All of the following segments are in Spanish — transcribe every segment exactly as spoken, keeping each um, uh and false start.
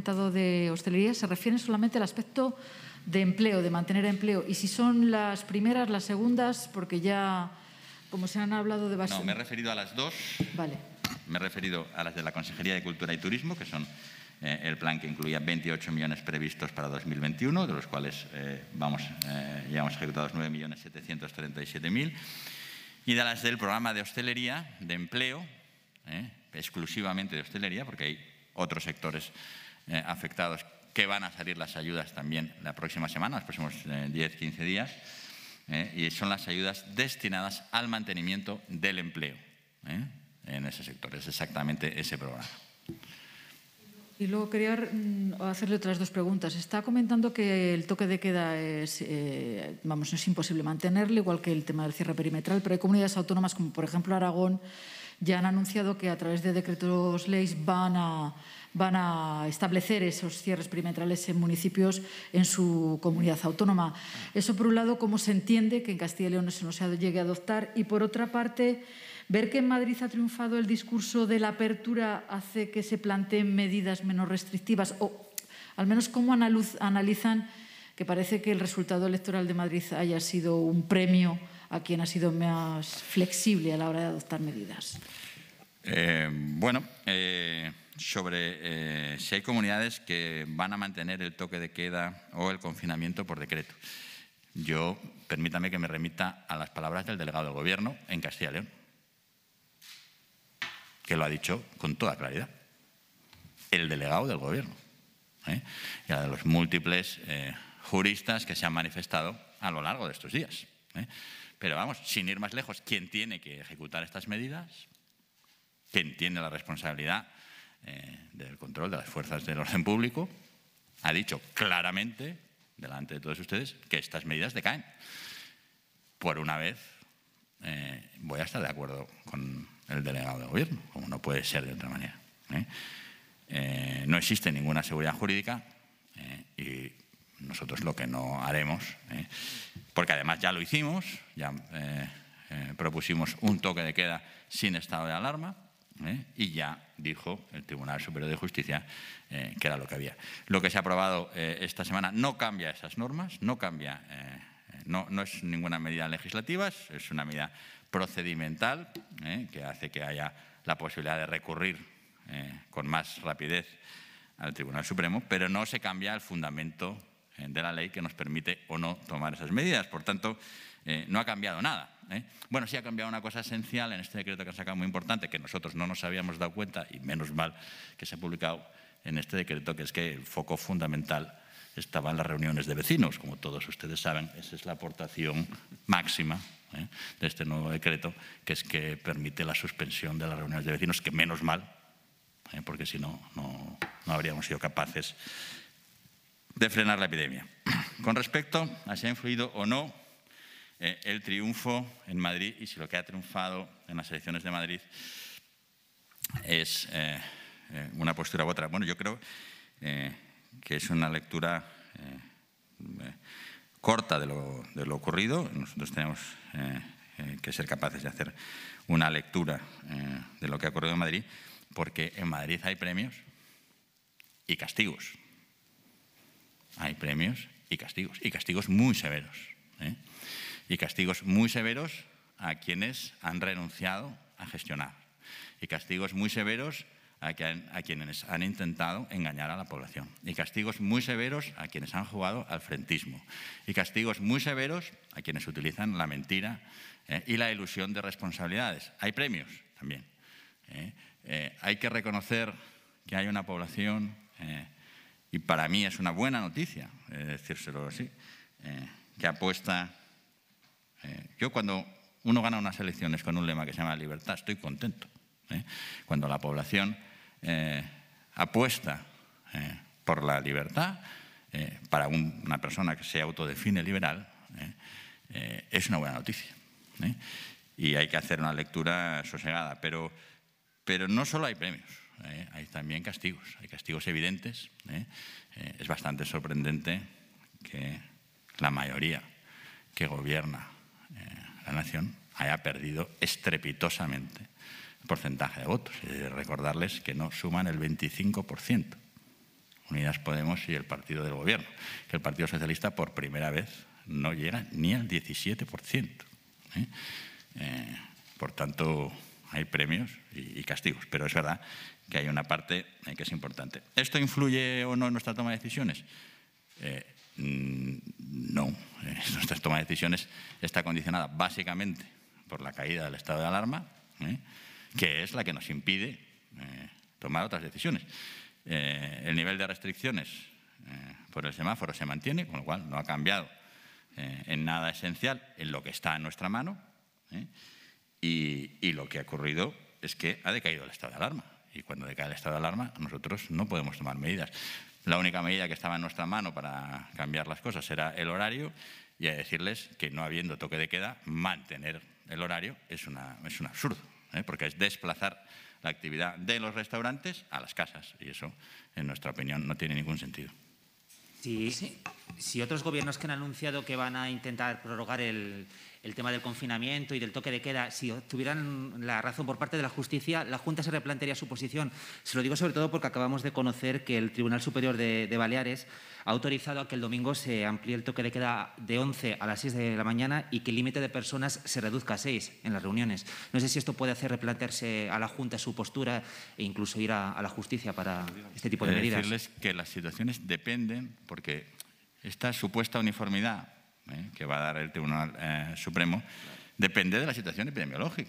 comentado de hostelería se refieren solamente al aspecto de empleo, de mantener empleo. Y si son las primeras, las segundas, porque ya, como se han hablado de... No, me he referido a las dos. Vale. Me he referido a las de la Consejería de Cultura y Turismo, que son eh, el plan que incluía veintiocho millones previstos para dos mil veintiuno, de los cuales eh, vamos, eh, ya hemos ejecutado nueve millones setecientos treinta y siete mil. Y de las del programa de hostelería, de empleo, eh, exclusivamente de hostelería, porque hay otros sectores eh, afectados que van a salir las ayudas también la próxima semana, los próximos eh, diez a quince días, eh, y son las ayudas destinadas al mantenimiento del empleo eh, en ese sector. Es exactamente ese programa. Y luego quería hacerle otras dos preguntas. Está comentando que el toque de queda es, eh, vamos, es imposible mantenerlo, igual que el tema del cierre perimetral, pero hay comunidades autónomas como, por ejemplo, Aragón, ya han anunciado que a través de decretos leyes van a, van a establecer esos cierres perimetrales en municipios en su comunidad autónoma. Eso, por un lado, ¿cómo se entiende que en Castilla y León eso no se llegue a adoptar? Y, por otra parte, ver que en Madrid ha triunfado el discurso de la apertura hace que se planteen medidas menos restrictivas, o al menos cómo analizan que parece que el resultado electoral de Madrid haya sido un premio a quien ha sido más flexible a la hora de adoptar medidas. Eh, bueno, eh, sobre eh, si hay comunidades que van a mantener el toque de queda o el confinamiento por decreto. Yo, permítame que me remita a las palabras del delegado del Gobierno en Castilla y León, que lo ha dicho con toda claridad. El delegado del Gobierno. ¿eh? Y a los múltiples eh, juristas que se han manifestado a lo largo de estos días. ¿eh? Pero vamos, sin ir más lejos, ¿quién tiene que ejecutar estas medidas? ¿Quién tiene la responsabilidad eh, del control de las fuerzas del orden público? Ha dicho claramente, delante de todos ustedes, que estas medidas decaen. Por una vez, eh, voy a estar de acuerdo con el delegado del Gobierno, como no puede ser de otra manera. ¿eh? Eh, no existe ninguna seguridad jurídica eh, y nosotros lo que no haremos, eh, porque además ya lo hicimos, ya eh, eh, propusimos un toque de queda sin estado de alarma eh, y ya dijo el Tribunal Superior de Justicia eh, que era lo que había. Lo que se ha aprobado eh, esta semana no cambia esas normas, no cambia, eh, no, no es ninguna medida legislativa, es una medida procedimental eh, que hace que haya la posibilidad de recurrir eh, con más rapidez al Tribunal Supremo, pero no se cambia el fundamento eh, de la ley que nos permite o no tomar esas medidas. Por tanto, eh, no ha cambiado nada. ¿eh? Bueno, sí ha cambiado una cosa esencial en este decreto que han sacado muy importante, que nosotros no nos habíamos dado cuenta, y menos mal que se ha publicado en este decreto, que es que el foco fundamental estaba en las reuniones de vecinos. Como todos ustedes saben, esa es la aportación máxima ¿eh? de este nuevo decreto, que es que permite la suspensión de las reuniones de vecinos, que menos mal, ¿eh? porque si no, no, no habríamos sido capaces de frenar la epidemia. Con respecto a si ha influido o no eh, el triunfo en Madrid y si lo que ha triunfado en las elecciones de Madrid es eh, eh, una postura u otra. Bueno, yo creo eh, que es una lectura eh, eh, corta de lo, de lo ocurrido. Nosotros tenemos eh, eh, que ser capaces de hacer una lectura eh, de lo que ha ocurrido en Madrid, porque en Madrid hay premios y castigos. Hay premios y castigos, y castigos muy severos. ¿eh? Y castigos muy severos a quienes han renunciado a gestionar. Y castigos muy severos a, que han, a quienes han intentado engañar a la población. Y castigos muy severos a quienes han jugado al frentismo. Y castigos muy severos a quienes utilizan la mentira eh, y la ilusión de responsabilidades. Hay premios también. ¿eh? Eh, hay que reconocer que hay una población, eh, y para mí es una buena noticia, eh, decírselo así, eh, que apuesta. Eh, yo cuando uno gana unas elecciones con un lema que se llama libertad, estoy contento. ¿eh? Cuando la población eh, apuesta eh, por la libertad, eh, para un, una persona que se autodefine liberal, eh, eh, es una buena noticia. ¿eh? Y hay que hacer una lectura sosegada, pero, pero no solo hay premios. Eh, hay también castigos, hay castigos evidentes. ¿eh? Eh, es bastante sorprendente que la mayoría que gobierna eh, la nación haya perdido estrepitosamente el porcentaje de votos. Y recordarles que no suman el veinticinco por ciento. Unidad Unidas Podemos y el partido del Gobierno, que el Partido Socialista por primera vez no llega ni al diecisiete por ciento. ¿eh? Eh, por tanto, hay premios y, y castigos, pero es verdad que hay una parte eh, que es importante. ¿Esto influye o no en nuestra toma de decisiones? Eh, no. Eh, nuestra toma de decisiones está condicionada básicamente por la caída del estado de alarma, ¿eh? que es la que nos impide eh, tomar otras decisiones. Eh, el nivel de restricciones eh, por el semáforo se mantiene, con lo cual no ha cambiado eh, en nada esencial en lo que está en nuestra mano, ¿eh? y, y lo que ha ocurrido es que ha decaído el estado de alarma. Y cuando decae el estado de alarma, nosotros no podemos tomar medidas. La única medida que estaba en nuestra mano para cambiar las cosas era el horario, y a decirles que no habiendo toque de queda, mantener el horario es, una, es un absurdo, ¿eh? porque es desplazar la actividad de los restaurantes a las casas, y eso, en nuestra opinión, no tiene ningún sentido. Si, sí. si otros gobiernos que han anunciado que van a intentar prorrogar el, el tema del confinamiento y del toque de queda, si tuvieran la razón por parte de la justicia, la Junta se replantearía su posición. Se lo digo sobre todo porque acabamos de conocer que el Tribunal Superior de, de Baleares ha autorizado a que el domingo se amplíe el toque de queda de once a las seis de la mañana y que el límite de personas se reduzca a seis en las reuniones. No sé si esto puede hacer replantearse a la Junta su postura e incluso ir a, a la justicia para este tipo de He de medidas. decirles que las situaciones dependen, porque esta supuesta uniformidad eh, que va a dar el Tribunal eh, Supremo depende de la situación epidemiológica.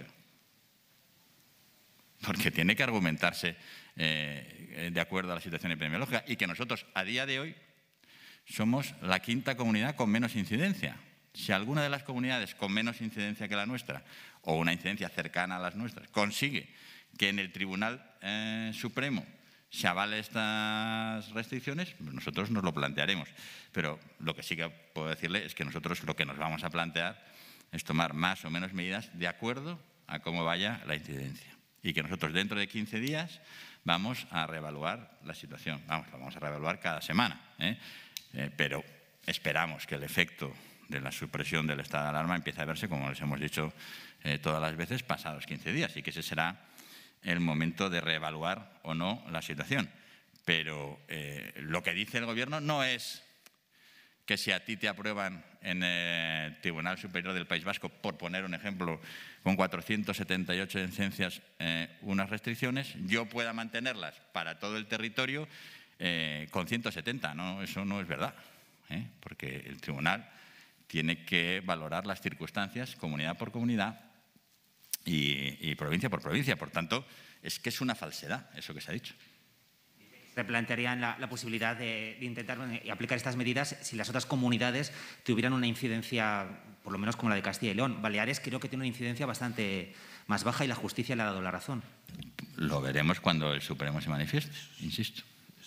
Porque tiene que argumentarse eh, de acuerdo a la situación epidemiológica, y que nosotros, a día de hoy, somos la quinta comunidad con menos incidencia. Si alguna de las comunidades con menos incidencia que la nuestra, o una incidencia cercana a las nuestras, consigue que en el Tribunal eh, Supremo se avale estas restricciones, pues nosotros nos lo plantearemos. Pero lo que sí que puedo decirle es que nosotros lo que nos vamos a plantear es tomar más o menos medidas de acuerdo a cómo vaya la incidencia. Y que nosotros dentro de quince días vamos a reevaluar la situación. Vamos, la vamos a reevaluar cada semana, ¿eh? Eh, pero esperamos que el efecto de la supresión del estado de alarma empiece a verse, como les hemos dicho eh, todas las veces, pasados quince días, y que ese será el momento de reevaluar o no la situación. Pero eh, lo que dice el Gobierno no es que si a ti te aprueban en el Tribunal Superior del País Vasco, por poner un ejemplo, con cuatrocientas setenta y ocho incidencias, eh, unas restricciones, yo pueda mantenerlas para todo el territorio eh, con ciento setenta. No, eso no es verdad, ¿eh? porque el Tribunal tiene que valorar las circunstancias comunidad por comunidad y, y provincia por provincia. Por tanto, es que es una falsedad eso que se ha dicho. Replantearían la, la posibilidad de, de intentar aplicar estas medidas si las otras comunidades tuvieran una incidencia, por lo menos como la de Castilla y León. Baleares creo que tiene una incidencia bastante más baja y la justicia le ha dado la razón. Lo veremos cuando el Supremo se manifieste, insisto.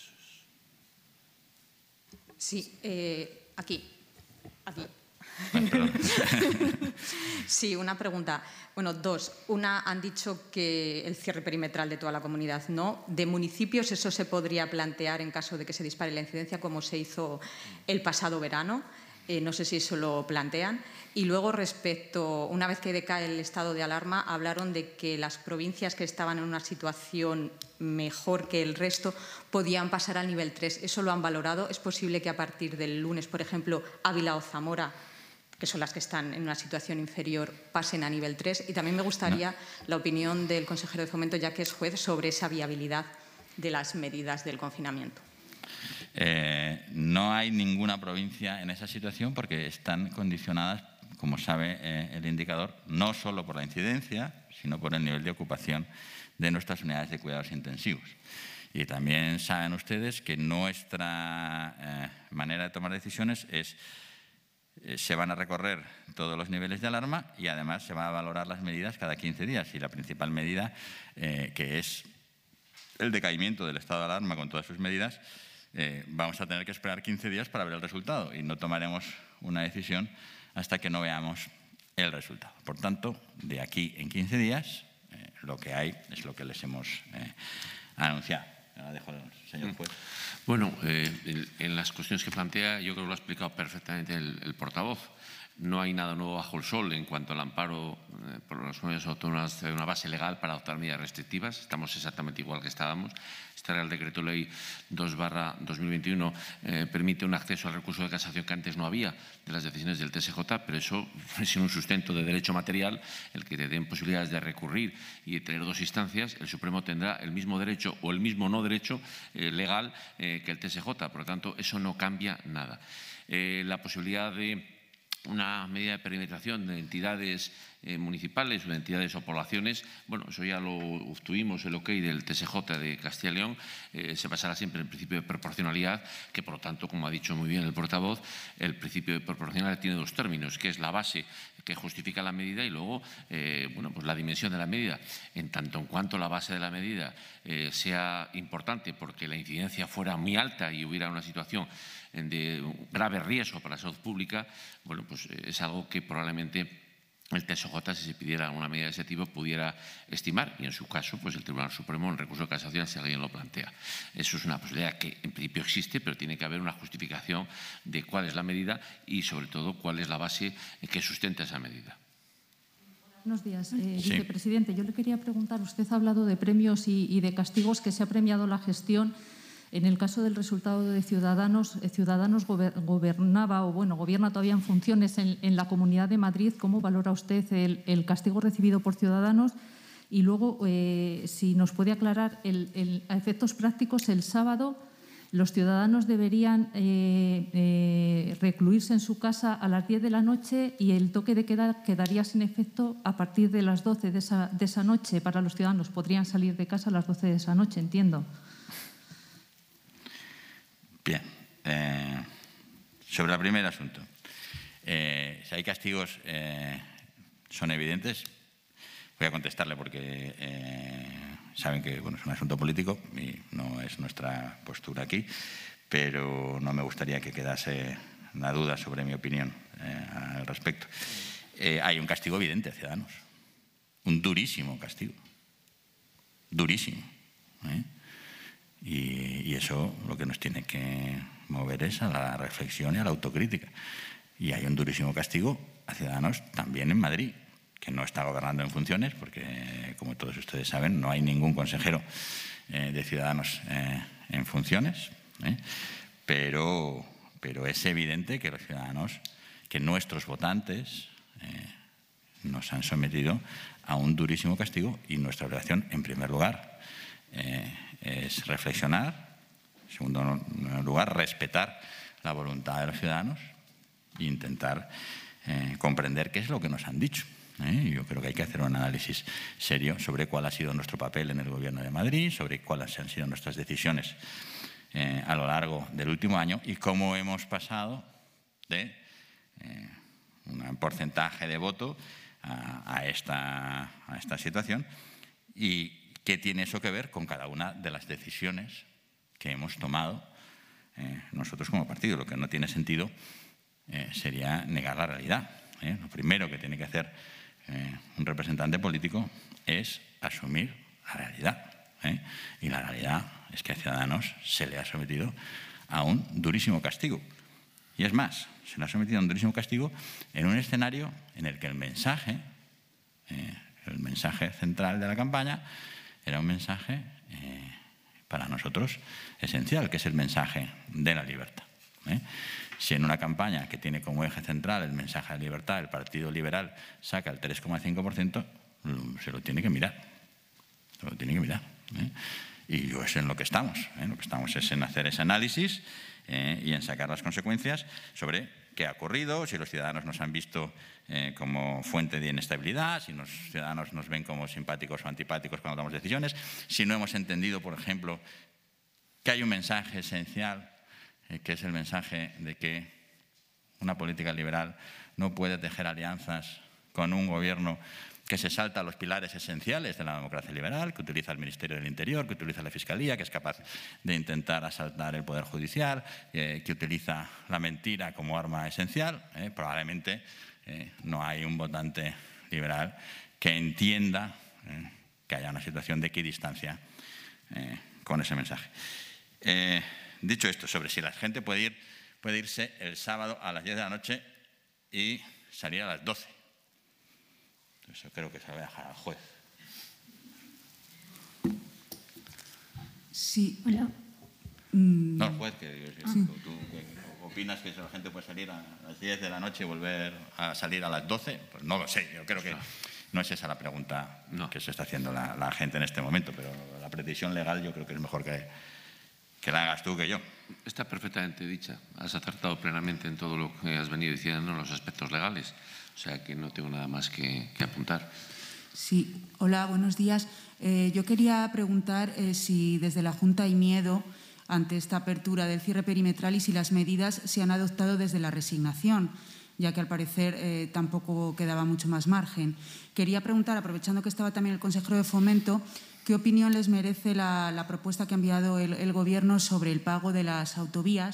Sí, eh, aquí. Aquí. Bueno, sí, una pregunta. Bueno, dos. Una, han dicho que el cierre perimetral de toda la comunidad no. De municipios, eso se podría plantear en caso de que se dispare la incidencia, como se hizo el pasado verano. Eh, no sé si eso lo plantean. Y luego, respecto, una vez que decae el estado de alarma, hablaron de que las provincias que estaban en una situación mejor que el resto podían pasar al nivel tres. ¿Eso lo han valorado? ¿Es posible que a partir del lunes, por ejemplo, Ávila o Zamora, que son las que están en una situación inferior, pasen a nivel tres? Y también me gustaría no. la opinión del consejero de Fomento, ya que es juez, sobre esa viabilidad de las medidas del confinamiento. Eh, no hay ninguna provincia en esa situación porque están condicionadas, como sabe eh, el indicador, no solo por la incidencia, sino por el nivel de ocupación de nuestras unidades de cuidados intensivos. Y también saben ustedes que nuestra eh, manera de tomar decisiones es eh, se van a recorrer todos los niveles de alarma y además se van a valorar las medidas cada quince días. Y la principal medida, eh, que es el decaimiento del estado de alarma con todas sus medidas, eh, vamos a tener que esperar quince días para ver el resultado y no tomaremos una decisión hasta que no veamos el resultado. Por tanto, de aquí en quince días, eh, lo que hay es lo que les hemos eh, anunciado. Ahora dejo al señor juez. Bueno, eh, en las cuestiones que plantea, yo creo que lo ha explicado perfectamente el, el portavoz. no hay nada nuevo bajo el sol en cuanto al amparo eh, por las comunidades autónomas de una base legal para adoptar medidas restrictivas. Estamos exactamente igual que estábamos. Este Real Decreto Ley dos barra dos mil veintiuno eh, permite un acceso al recurso de casación que antes no había de las decisiones del T S J, pero eso sin un sustento de derecho material, el que te den posibilidades de recurrir y de tener dos instancias, el Supremo tendrá el mismo derecho o el mismo no derecho eh, legal eh, que el T S J. Por lo tanto, eso no cambia nada. Eh, la posibilidad de una medida de perimetración de entidades eh, municipales o de entidades o poblaciones, bueno, eso ya lo obtuvimos el ok del T S J de Castilla y León, eh, se basará siempre en el principio de proporcionalidad, que por lo tanto, como ha dicho muy bien el portavoz, el principio de proporcionalidad tiene dos términos, que es la base que justifica la medida y luego eh, bueno, pues la dimensión de la medida. En tanto en cuanto la base de la medida eh, sea importante porque la incidencia fuera muy alta y hubiera una situación de grave riesgo para la salud pública, bueno, pues es algo que probablemente el T S J, si se pidiera una medida de ese tipo, pudiera estimar y, en su caso, pues el Tribunal Supremo en recurso de casación, si alguien lo plantea. Eso es una posibilidad que, en principio, existe, pero tiene que haber una justificación de cuál es la medida y, sobre todo, cuál es la base que sustenta esa medida. Buenos días, eh, sí. vicepresidente. Yo le quería preguntar, usted ha hablado de premios y, y de castigos que se ha premiado la gestión. En el caso del resultado de Ciudadanos, Ciudadanos gobernaba o bueno gobierna todavía en funciones en, en la Comunidad de Madrid. ¿Cómo valora usted el, el castigo recibido por Ciudadanos? Y luego, eh, si nos puede aclarar, el, el, a efectos prácticos, el sábado los ciudadanos deberían eh, eh, recluirse en su casa a las diez de la noche y el toque de queda quedaría sin efecto a partir de las doce de esa, de esa noche para los ciudadanos. Podrían salir de casa a las doce de esa noche, entiendo. Bien. Eh, sobre el primer asunto. Eh, si hay castigos, eh, son evidentes. Voy a contestarle porque eh, saben que bueno, es un asunto político y no es nuestra postura aquí, pero no me gustaría que quedase una duda sobre mi opinión eh, al respecto. Eh, hay un castigo evidente a Ciudadanos. Un durísimo castigo. Durísimo. ¿eh? Y, y eso lo que nos tiene que mover es a la reflexión y a la autocrítica. Y hay un durísimo castigo a Ciudadanos también en Madrid, que no está gobernando en funciones, porque, como todos ustedes saben, no hay ningún consejero eh, de Ciudadanos eh, en funciones. ¿eh? Pero, pero es evidente que los ciudadanos, que nuestros votantes eh, nos han sometido a un durísimo castigo y nuestra obligación, en primer lugar, eh, es reflexionar, en segundo lugar, respetar la voluntad de los ciudadanos e intentar eh, comprender qué es lo que nos han dicho. ¿eh? Yo creo que hay que hacer un análisis serio sobre cuál ha sido nuestro papel en el Gobierno de Madrid, sobre cuáles han sido nuestras decisiones eh, a lo largo del último año y cómo hemos pasado de eh, un porcentaje de voto a, a, esta, a esta situación y qué tiene eso que ver con cada una de las decisiones que hemos tomado eh, nosotros como partido. Lo que no tiene sentido eh, sería negar la realidad. ¿eh? Lo primero que tiene que hacer eh, un representante político es asumir la realidad. ¿eh? Y la realidad es que a Ciudadanos se le ha sometido a un durísimo castigo. Y es más, se le ha sometido a un durísimo castigo en un escenario en el que el mensaje, eh, el mensaje central de la campaña, era un mensaje eh, para nosotros esencial, que es el mensaje de la libertad. ¿eh? Si en una campaña que tiene como eje central el mensaje de libertad, el Partido Liberal saca el tres coma cinco por ciento, se lo tiene que mirar. Se lo tiene que mirar. ¿eh? Y yo es en lo que estamos. ¿eh? Lo que estamos es en hacer ese análisis eh, y en sacar las consecuencias sobre qué ha ocurrido, si los ciudadanos nos han visto eh, como fuente de inestabilidad, si los ciudadanos nos ven como simpáticos o antipáticos cuando tomamos decisiones, si no hemos entendido, por ejemplo, que hay un mensaje esencial, eh, que es el mensaje de que una política liberal no puede tejer alianzas con un gobierno que se salta los pilares esenciales de la democracia liberal, que utiliza el Ministerio del Interior, que utiliza la Fiscalía, que es capaz de intentar asaltar el Poder Judicial, eh, que utiliza la mentira como arma esencial. Eh, probablemente eh, no hay un votante liberal que entienda eh, que haya una situación de equidistancia eh, con ese mensaje. Eh, dicho esto, sobre si la gente puede, ir, puede irse el sábado a las diez de la noche y salir a las doce. Eso creo que se lo voy a dejar al juez. Sí. Hola. Mm. No, el juez, que digo, si sí. tú, tú opinas que la gente puede salir a las diez de la noche y volver a salir a las doce, pues no lo sé. Yo creo que no es esa la pregunta no. que se está haciendo la, la gente en este momento, pero la precisión legal yo creo que es mejor que, que la hagas tú que yo. Está perfectamente dicha. Has acertado plenamente en todo lo que has venido diciendo en los aspectos legales. O sea que no tengo nada más que, que apuntar. Sí. Hola, buenos días. Eh, yo quería preguntar eh, si desde la Junta hay miedo ante esta apertura del cierre perimetral y si las medidas se han adoptado desde la resignación, ya que al parecer eh, tampoco quedaba mucho más margen. Quería preguntar, aprovechando que estaba también el consejero de Fomento, ¿qué opinión les merece la, la propuesta que ha enviado el, el Gobierno sobre el pago de las autovías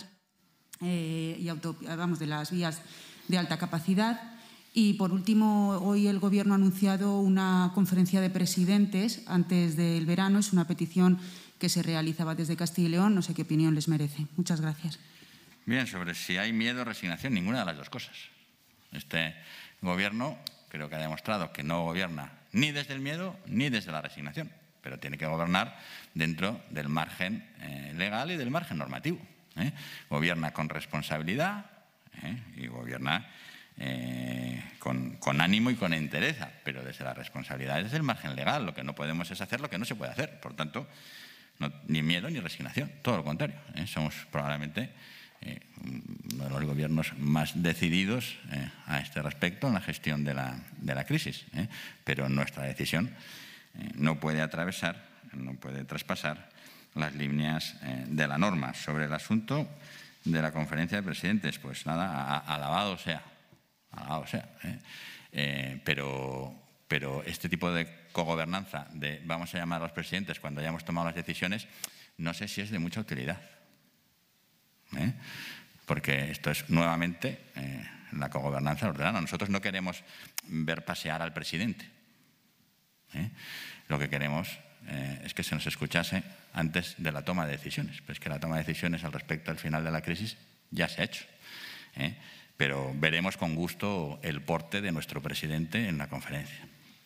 eh, y auto, vamos, de las vías de alta capacidad? Y, por último, hoy el Gobierno ha anunciado una conferencia de presidentes antes del verano. Es una petición que se realizaba desde Castilla y León. No sé qué opinión les merece. Muchas gracias. Bien, sobre si hay miedo o resignación, ninguna de las dos cosas. Este Gobierno creo que ha demostrado que no gobierna ni desde el miedo ni desde la resignación, pero tiene que gobernar dentro del margen eh, legal y del margen normativo. ¿eh? Gobierna con responsabilidad ¿eh? y gobierna Eh, con, con ánimo y con entereza, pero desde la responsabilidad, desde el margen legal. Lo que no podemos es hacer lo que no se puede hacer. Por tanto, no, ni miedo ni resignación, todo lo contrario. ¿eh? Somos probablemente eh, uno de los gobiernos más decididos eh, a este respecto en la gestión de la, de la crisis, ¿eh? pero nuestra decisión eh, no puede atravesar, no puede traspasar las líneas eh, de la norma. Sobre el asunto de la conferencia de presidentes, pues nada, a, a, alabado sea. Ah, o sea, ¿eh? Eh, pero, pero este tipo de cogobernanza, de vamos a llamar a los presidentes cuando hayamos tomado las decisiones, no sé si es de mucha utilidad. ¿eh? Porque esto es nuevamente eh, la cogobernanza ordenada. Nosotros no queremos ver pasear al presidente. ¿eh? Lo que queremos eh, es que se nos escuchase antes de la toma de decisiones. Pero es que la toma de decisiones al respecto al final de la crisis ya se ha hecho. ¿eh? Pero veremos con gusto el porte de nuestro presidente en la conferencia.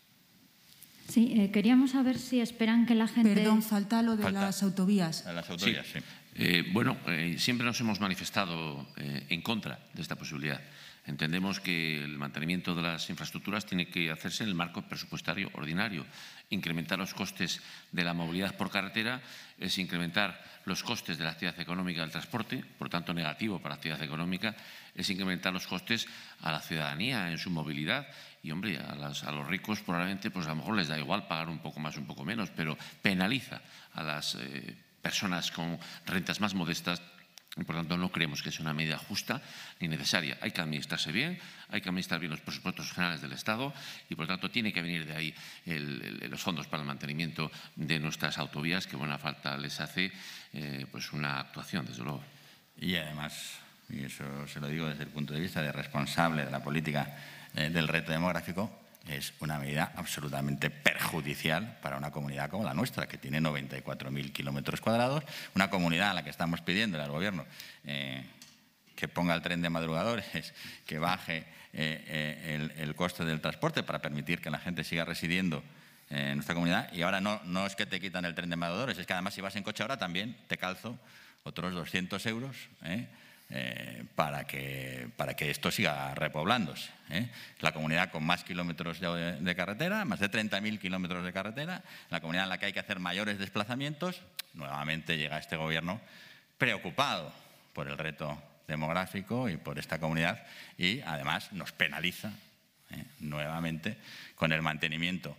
Sí, eh, queríamos saber si esperan que la gente... Perdón, falta lo de falta las autovías. De las autovías, sí. sí. Eh, bueno, eh, siempre nos hemos manifestado eh, en contra de esta posibilidad. Entendemos que el mantenimiento de las infraestructuras tiene que hacerse en el marco presupuestario ordinario. Incrementar los costes de la movilidad por carretera es incrementar los costes de la actividad económica del transporte, por tanto negativo para la actividad económica, es incrementar los costes a la ciudadanía en su movilidad y, hombre, a, las, a los ricos probablemente pues a lo mejor les da igual pagar un poco más, un poco menos, pero penaliza a las eh, personas con rentas más modestas. Y, por tanto, no creemos que sea una medida justa ni necesaria. Hay que administrarse bien, hay que administrar bien los presupuestos generales del Estado y, por tanto, tiene que venir de ahí el, el, los fondos para el mantenimiento de nuestras autovías, que buena falta les hace eh, pues una actuación, desde luego. Y además, y eso se lo digo desde el punto de vista de responsable de la política eh, del reto demográfico, es una medida absolutamente perjudicial para una comunidad como la nuestra, que tiene noventa y cuatro mil kilómetros cuadrados, una comunidad a la que estamos pidiendo al Gobierno eh, que ponga el tren de madrugadores, que baje eh, eh, el, el coste del transporte para permitir que la gente siga residiendo en nuestra comunidad. Y ahora no, no es que te quitan el tren de madrugadores, es que además si vas en coche ahora también te calzo otros doscientos euros, ¿eh? Eh, para, que, para que esto siga repoblándose. ¿eh? La comunidad con más kilómetros de, de carretera, más de treinta mil kilómetros de carretera, la comunidad en la que hay que hacer mayores desplazamientos. Nuevamente llega este Gobierno preocupado por el reto demográfico y por esta comunidad y además nos penaliza ¿eh? nuevamente con el mantenimiento,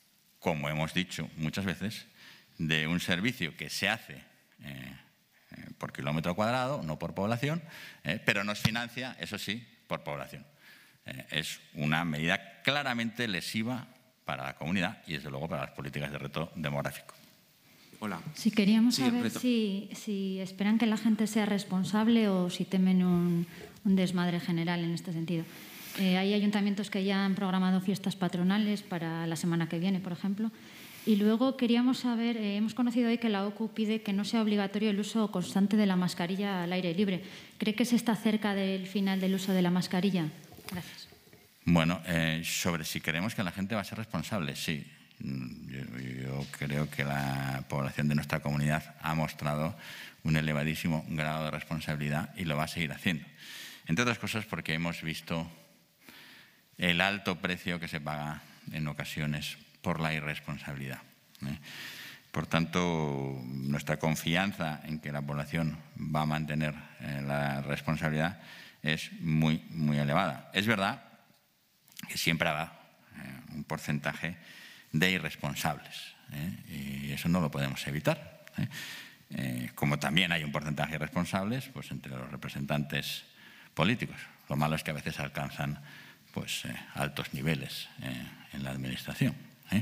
como hemos dicho muchas veces, de un servicio que se hace eh, por kilómetro cuadrado, no por población, eh, pero nos financia, eso sí, por población. Eh, es una medida claramente lesiva para la comunidad y, desde luego, para las políticas de reto demográfico. Hola. Sí, queríamos sí, saber si, si esperan que la gente sea responsable o si temen un, un desmadre general en este sentido. Eh, hay ayuntamientos que ya han programado fiestas patronales para la semana que viene, por ejemplo. Y luego queríamos saber, eh, hemos conocido hoy que la O C U pide que no sea obligatorio el uso constante de la mascarilla al aire libre. ¿Cree que se está cerca del final del uso de la mascarilla? Gracias. Bueno, eh, sobre si creemos que la gente va a ser responsable, sí. Yo, yo creo que la población de nuestra comunidad ha mostrado un elevadísimo grado de responsabilidad y lo va a seguir haciendo. Entre otras cosas porque hemos visto el alto precio que se paga en ocasiones por la irresponsabilidad, ¿eh? Por tanto, nuestra confianza en que la población va a mantener eh, la responsabilidad es muy, muy elevada. Es verdad que siempre habrá eh, un porcentaje de irresponsables, ¿eh? Y eso no lo podemos evitar, ¿eh? Eh, como también hay un porcentaje de irresponsables pues, entre los representantes políticos. Lo malo es que a veces alcanzan pues, eh, altos niveles eh, en la administración, ¿eh?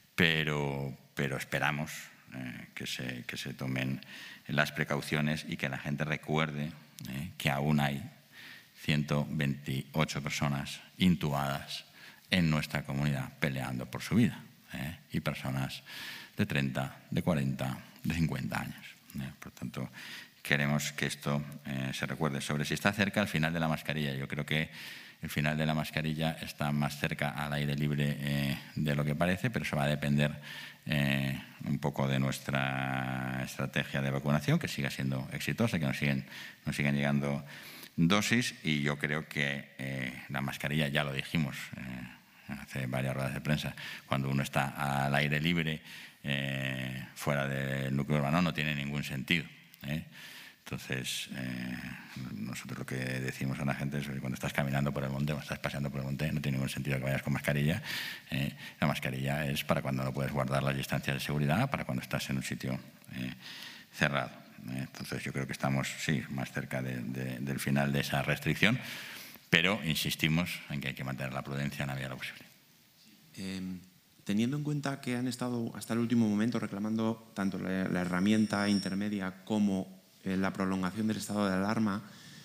Pero, pero esperamos eh, que, se, que se tomen las precauciones y que la gente recuerde eh, que aún hay ciento veintiocho personas intubadas en nuestra comunidad peleando por su vida, ¿eh? Y personas de treinta, de cuarenta, de cincuenta años, ¿eh? Por tanto, queremos que esto eh, se recuerde. Sobre si está cerca el final de la mascarilla, yo creo que el final de la mascarilla está más cerca al aire libre eh, de lo que parece, pero eso va a depender eh, un poco de nuestra estrategia de vacunación, que siga siendo exitosa, que nos siguen, nos siguen llegando dosis, y yo creo que eh, la mascarilla, ya lo dijimos eh, hace varias ruedas de prensa, cuando uno está al aire libre eh, fuera del núcleo urbano no tiene ningún sentido, ¿eh? Entonces, eh, nosotros lo que decimos a la gente es que cuando estás caminando por el monte o estás paseando por el monte no tiene ningún sentido que vayas con mascarilla. Eh, la mascarilla es para cuando no puedes guardar las distancias de seguridad, para cuando estás en un sitio eh, cerrado. Eh, entonces, yo creo que estamos, sí, más cerca de, de, del final de esa restricción, pero insistimos en que hay que mantener la prudencia en la medida de lo posible. Eh, teniendo en cuenta que han estado hasta el último momento reclamando tanto la, la herramienta intermedia como la prolongación del estado de alarma,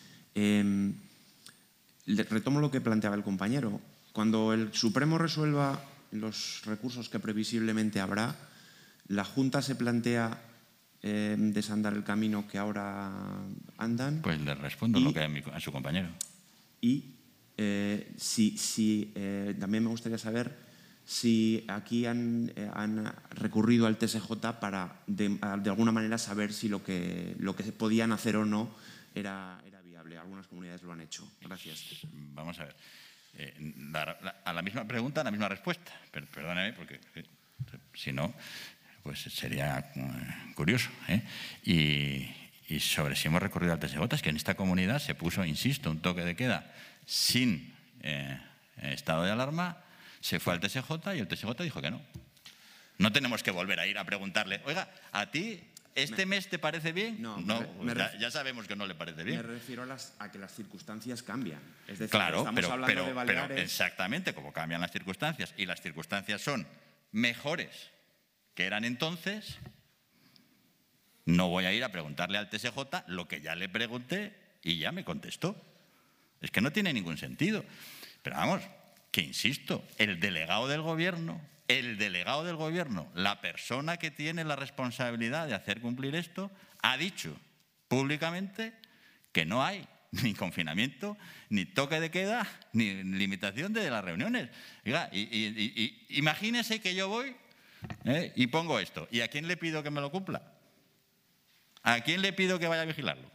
eh, retomo lo que planteaba el compañero. Cuando el Supremo resuelva los recursos que previsiblemente habrá, ¿la Junta se plantea eh, desandar el camino que ahora andan? Pues le respondo y, lo que a, mi, a su compañero. Y eh, si, si, eh, también me gustaría saber si aquí han, eh, han recurrido al T S J para, de, de alguna manera, saber si lo que, lo que podían hacer o no era, era viable. Algunas comunidades lo han hecho. Gracias. Vamos a ver. Eh, la, la, a la misma pregunta, la misma respuesta. Per, perdóneme, porque eh, si no, pues sería eh, curioso, ¿eh? Y, y sobre si hemos recurrido al T S J, es que en esta comunidad se puso, insisto, un toque de queda sin eh, estado de alarma. Se fue al T S J y el T S J dijo que no. No tenemos que volver a ir a preguntarle, oiga, ¿a ti este mes te parece bien? No, no me, me ya, ya sabemos que no le parece bien. Me refiero a, las, a que las circunstancias cambian. Es decir, claro, estamos pero, hablando pero, de Baleares. pero exactamente, como cambian las circunstancias y las circunstancias son mejores que eran entonces, no voy a ir a preguntarle al T S J lo que ya le pregunté y ya me contestó. Es que no tiene ningún sentido. Pero vamos, que insisto, el delegado del gobierno, el delegado del gobierno, la persona que tiene la responsabilidad de hacer cumplir esto, ha dicho públicamente que no hay ni confinamiento, ni toque de queda, ni limitación de las reuniones. Oiga, y, y, y, y, imagínese que yo voy ¿eh? y pongo esto. ¿Y a quién le pido que me lo cumpla? ¿A quién le pido que vaya a vigilarlo?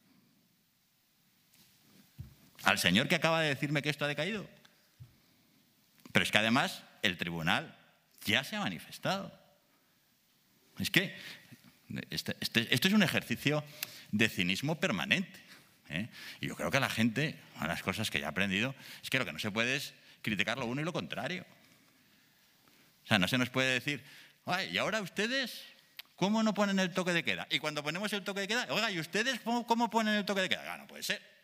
¿Al señor que acaba de decirme que esto ha decaído? Pero es que además el tribunal ya se ha manifestado. Es que este, este, esto es un ejercicio de cinismo permanente, ¿eh? Y yo creo que a la gente, una de las cosas que ya ha aprendido, es que lo que no se puede es criticar lo uno y lo contrario. O sea, no se nos puede decir, ay, y ahora ustedes, ¿cómo no ponen el toque de queda? Y cuando ponemos el toque de queda, oiga, ¿y ustedes cómo, cómo ponen el toque de queda? Ah, no puede ser.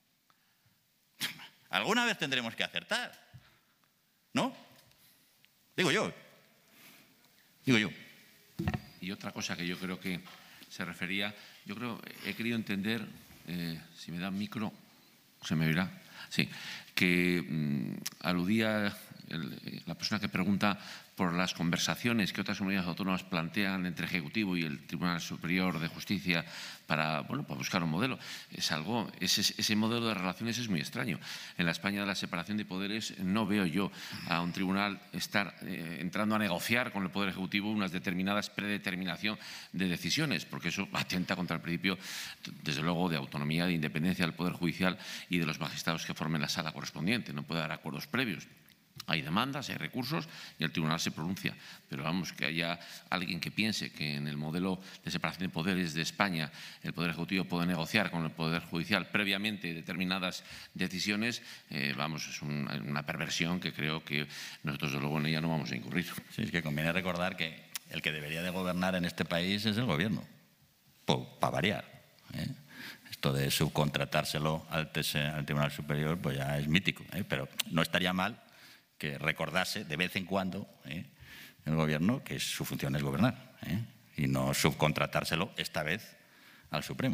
Alguna vez tendremos que acertar. ¿No? Digo yo. Digo yo. Y otra cosa que yo creo que se refería, yo creo, he querido entender, eh, si me da micro, se me verá, sí, que mmm, aludía el, la persona que pregunta por las conversaciones que otras comunidades autónomas plantean entre el Ejecutivo y el Tribunal Superior de Justicia para, bueno, para buscar un modelo. Es algo, ese, ese modelo de relaciones es muy extraño. En la España de la separación de poderes no veo yo a un tribunal estar eh, entrando a negociar con el Poder Ejecutivo unas determinadas predeterminación de decisiones, porque eso atenta contra el principio, desde luego, de autonomía, de independencia del Poder Judicial y de los magistrados que formen la sala correspondiente. No puede haber acuerdos previos. Hay demandas, hay recursos y el tribunal se pronuncia. Pero vamos, que haya alguien que piense que en el modelo de separación de poderes de España el Poder Ejecutivo puede negociar con el Poder Judicial previamente determinadas decisiones, eh, vamos, es un, una perversión que creo que nosotros, de luego, en ella no vamos a incurrir. Sí, es que conviene recordar que el que debería de gobernar en este país es el Gobierno, para variar, ¿eh? Esto de subcontratárselo al, al Tribunal Superior pues ya es mítico, ¿eh? Pero no estaría mal que recordase de vez en cuando ¿eh? el Gobierno que su función es gobernar, ¿eh? Y no subcontratárselo esta vez al Supremo.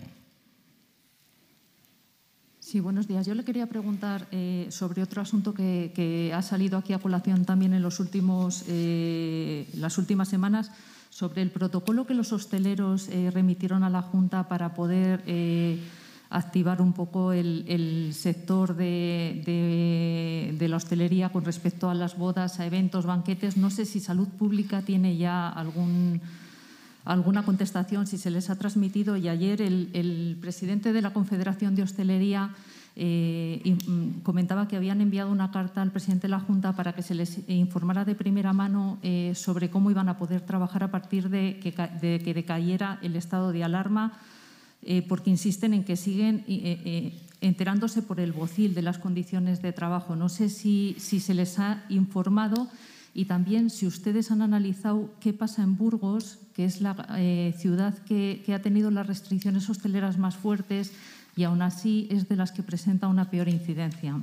Sí, buenos días. Yo le quería preguntar eh, sobre otro asunto que, que ha salido aquí a colación también en los últimos, eh, las últimas semanas, sobre el protocolo que los hosteleros eh, remitieron a la Junta para poder eh, activar un poco el, el sector de, de, de la hostelería con respecto a las bodas, a eventos, banquetes. No sé si Salud Pública tiene ya algún, alguna contestación, si se les ha transmitido. Y ayer el, el presidente de la Confederación de Hostelería eh, comentaba que habían enviado una carta al presidente de la Junta para que se les informara de primera mano eh, sobre cómo iban a poder trabajar a partir de que, de que decayera el estado de alarma, Eh, porque insisten en que siguen eh, eh, enterándose por el bocil de las condiciones de trabajo. No sé si, si se les ha informado y también si ustedes han analizado qué pasa en Burgos, que es la eh, ciudad que, que ha tenido las restricciones hosteleras más fuertes y aún así es de las que presenta una peor incidencia.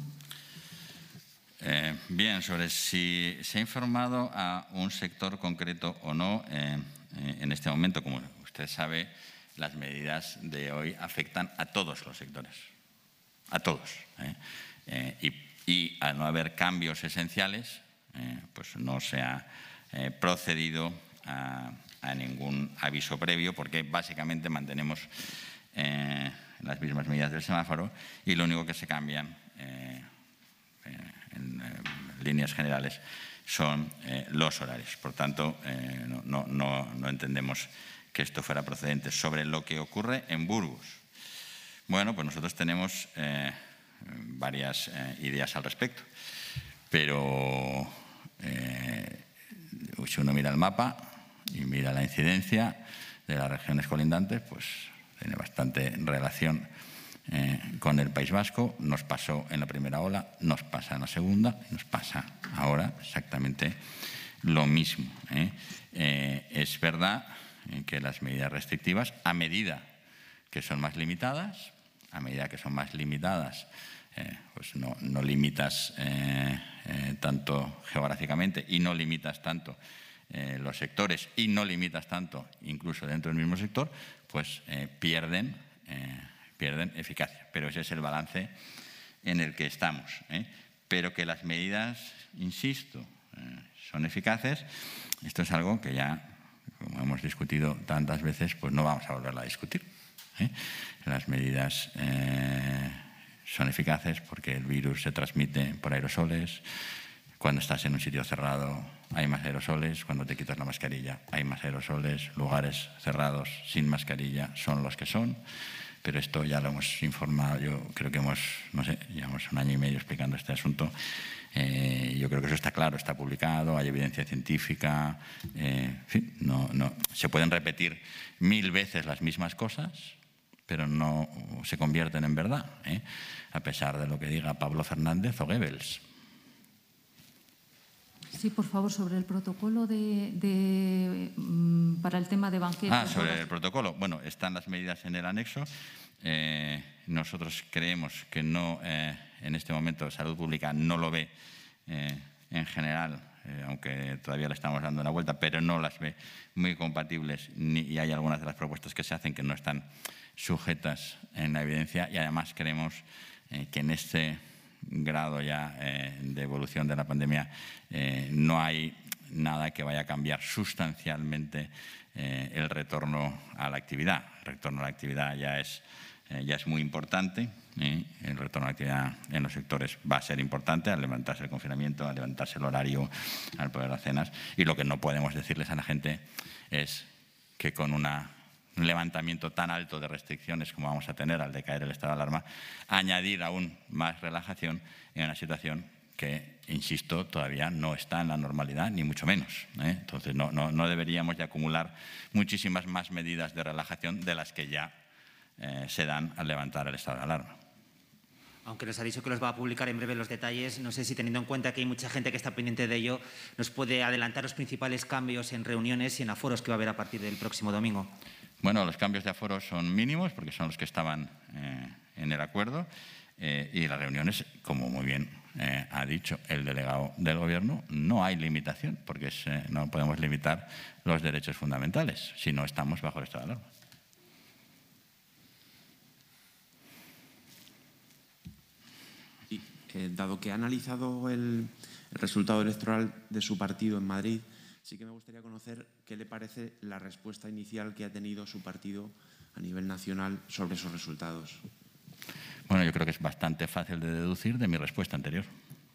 Eh, bien, sobre si se ha informado a un sector concreto o no, eh, eh, en este momento, como usted sabe, las medidas de hoy afectan a todos los sectores, a todos. ¿eh? Eh, y, y al no haber cambios esenciales, eh, pues no se ha eh, procedido a, a ningún aviso previo, porque básicamente mantenemos eh, las mismas medidas del semáforo y lo único que se cambian eh, eh, en eh, líneas generales son eh, los horarios. Por tanto, eh, no, no, no, no entendemos que esto fuera procedente. Sobre lo que ocurre en Burgos, bueno, pues nosotros tenemos eh, varias eh, ideas al respecto, pero eh, si uno mira el mapa y mira la incidencia de las regiones colindantes, pues tiene bastante relación eh, con el País Vasco. Nos pasó en la primera ola, nos pasa en la segunda y nos pasa ahora exactamente lo mismo. ¿eh? Eh, es verdad que las medidas restrictivas, a medida que son más limitadas, a medida que son más limitadas, eh, pues no, no limitas eh, eh, tanto geográficamente y no limitas tanto eh, los sectores y no limitas tanto incluso dentro del mismo sector, pues eh, pierden, eh, pierden eficacia. Pero ese es el balance en el que estamos. ¿eh? Pero que las medidas, insisto, eh, son eficaces, esto es algo que ya, como hemos discutido tantas veces, pues no vamos a volverla a discutir. ¿eh? Las medidas eh, son eficaces porque el virus se transmite por aerosoles. Cuando estás en un sitio cerrado hay más aerosoles. Cuando te quitas la mascarilla hay más aerosoles. Lugares cerrados sin mascarilla son los que son. Pero esto ya lo hemos informado. Yo creo que hemos, no sé, llevamos un año y medio explicando este asunto. Eh, yo creo que eso está claro, está publicado, hay evidencia científica. Eh, en fin, no, no, se pueden repetir mil veces las mismas cosas, pero no se convierten en verdad, ¿eh? a pesar de lo que diga Pablo Fernández o Goebbels. Sí, por favor, sobre el protocolo de, de, um, para el tema de banquetes. Ah, sobre el protocolo. Bueno, están las medidas en el anexo. Eh, nosotros creemos que no, eh, en este momento Salud Pública no lo ve eh, en general, eh, aunque todavía le estamos dando una vuelta, pero no las ve muy compatibles ni, y hay algunas de las propuestas que se hacen que no están sujetas en la evidencia y además creemos eh, que en este grado ya eh, de evolución de la pandemia, eh, no hay nada que vaya a cambiar sustancialmente eh, el retorno a la actividad. El retorno a la actividad ya es, eh, ya es muy importante. ¿eh? El retorno a la actividad en los sectores va a ser importante al levantarse el confinamiento, al levantarse el horario, al poder las cenas. Y lo que no podemos decirles a la gente es que con una un levantamiento tan alto de restricciones como vamos a tener al decaer el estado de alarma, añadir aún más relajación en una situación que, insisto, todavía no está en la normalidad, ni mucho menos. ¿eh? Entonces, no, no, no deberíamos de acumular muchísimas más medidas de relajación de las que ya eh, se dan al levantar el estado de alarma. Aunque nos ha dicho que los va a publicar en breve los detalles, no sé si teniendo en cuenta que hay mucha gente que está pendiente de ello, nos puede adelantar los principales cambios en reuniones y en aforos que va a haber a partir del próximo domingo. Bueno, los cambios de aforo son mínimos porque son los que estaban eh, en el acuerdo eh, y las reuniones, como muy bien eh, ha dicho el delegado del Gobierno, no hay limitación porque es, eh, no podemos limitar los derechos fundamentales si no estamos bajo el estado de alarma. Y, eh, dado que ha analizado el, el resultado electoral de su partido en Madrid, sí que me gustaría conocer qué le parece la respuesta inicial que ha tenido su partido a nivel nacional sobre esos resultados. Bueno, yo creo que es bastante fácil de deducir de mi respuesta anterior.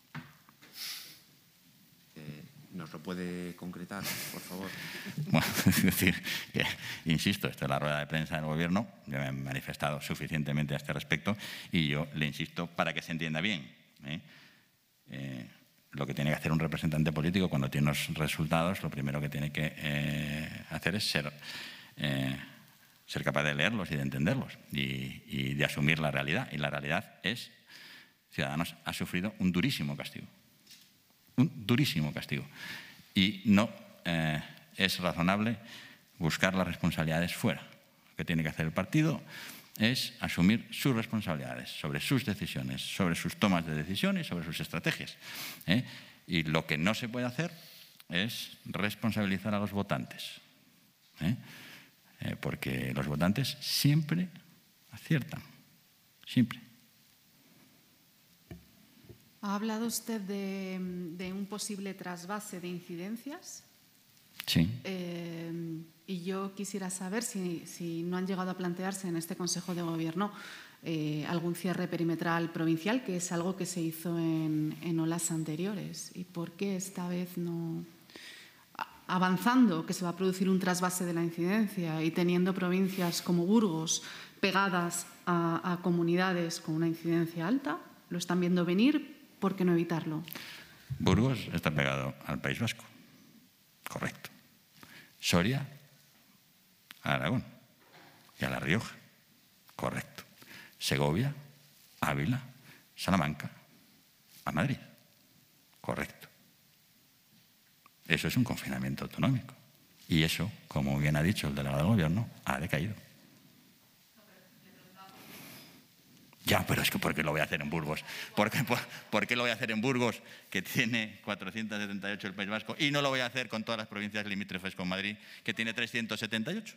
Eh, ¿Nos lo puede concretar, por favor? Bueno, es decir, que, insisto, esta es la rueda de prensa del Gobierno, yo me he manifestado suficientemente a este respecto y yo le insisto para que se entienda bien. ¿eh? Eh, Lo que tiene que hacer un representante político cuando tiene unos resultados, lo primero que tiene que eh, hacer es ser, eh, ser capaz de leerlos y de entenderlos y, y de asumir la realidad. Y la realidad es, Ciudadanos ha sufrido un durísimo castigo, un durísimo castigo. Y no eh, es razonable buscar las responsabilidades fuera. Lo que tiene que hacer el partido es asumir sus responsabilidades sobre sus decisiones, sobre sus tomas de decisiones, sobre sus estrategias. ¿eh? Y lo que no se puede hacer es responsabilizar a los votantes, ¿eh? Eh, porque los votantes siempre aciertan, siempre. ¿Ha hablado usted de, de un posible trasvase de incidencias? Sí. Eh, y yo quisiera saber si, si no han llegado a plantearse en este Consejo de Gobierno eh, algún cierre perimetral provincial, que es algo que se hizo en, en olas anteriores. ¿Y por qué esta vez no? Avanzando que se va a producir un trasvase de la incidencia y teniendo provincias como Burgos pegadas a, a comunidades con una incidencia alta, ¿lo están viendo venir? ¿Por qué no evitarlo? Burgos está pegado al País Vasco. Correcto. Soria a Aragón y a La Rioja. Correcto. Segovia, Ávila, Salamanca, a Madrid. Correcto. Eso es un confinamiento autonómico. Y eso, como bien ha dicho el delegado del Gobierno, ha decaído. Ya, pero es que ¿por qué lo voy a hacer en Burgos? ¿Por qué, por, ¿Por qué lo voy a hacer en Burgos, que tiene cuatrocientos setenta y ocho el País Vasco, y no lo voy a hacer con todas las provincias limítrofes con Madrid, que tiene trescientos setenta y ocho?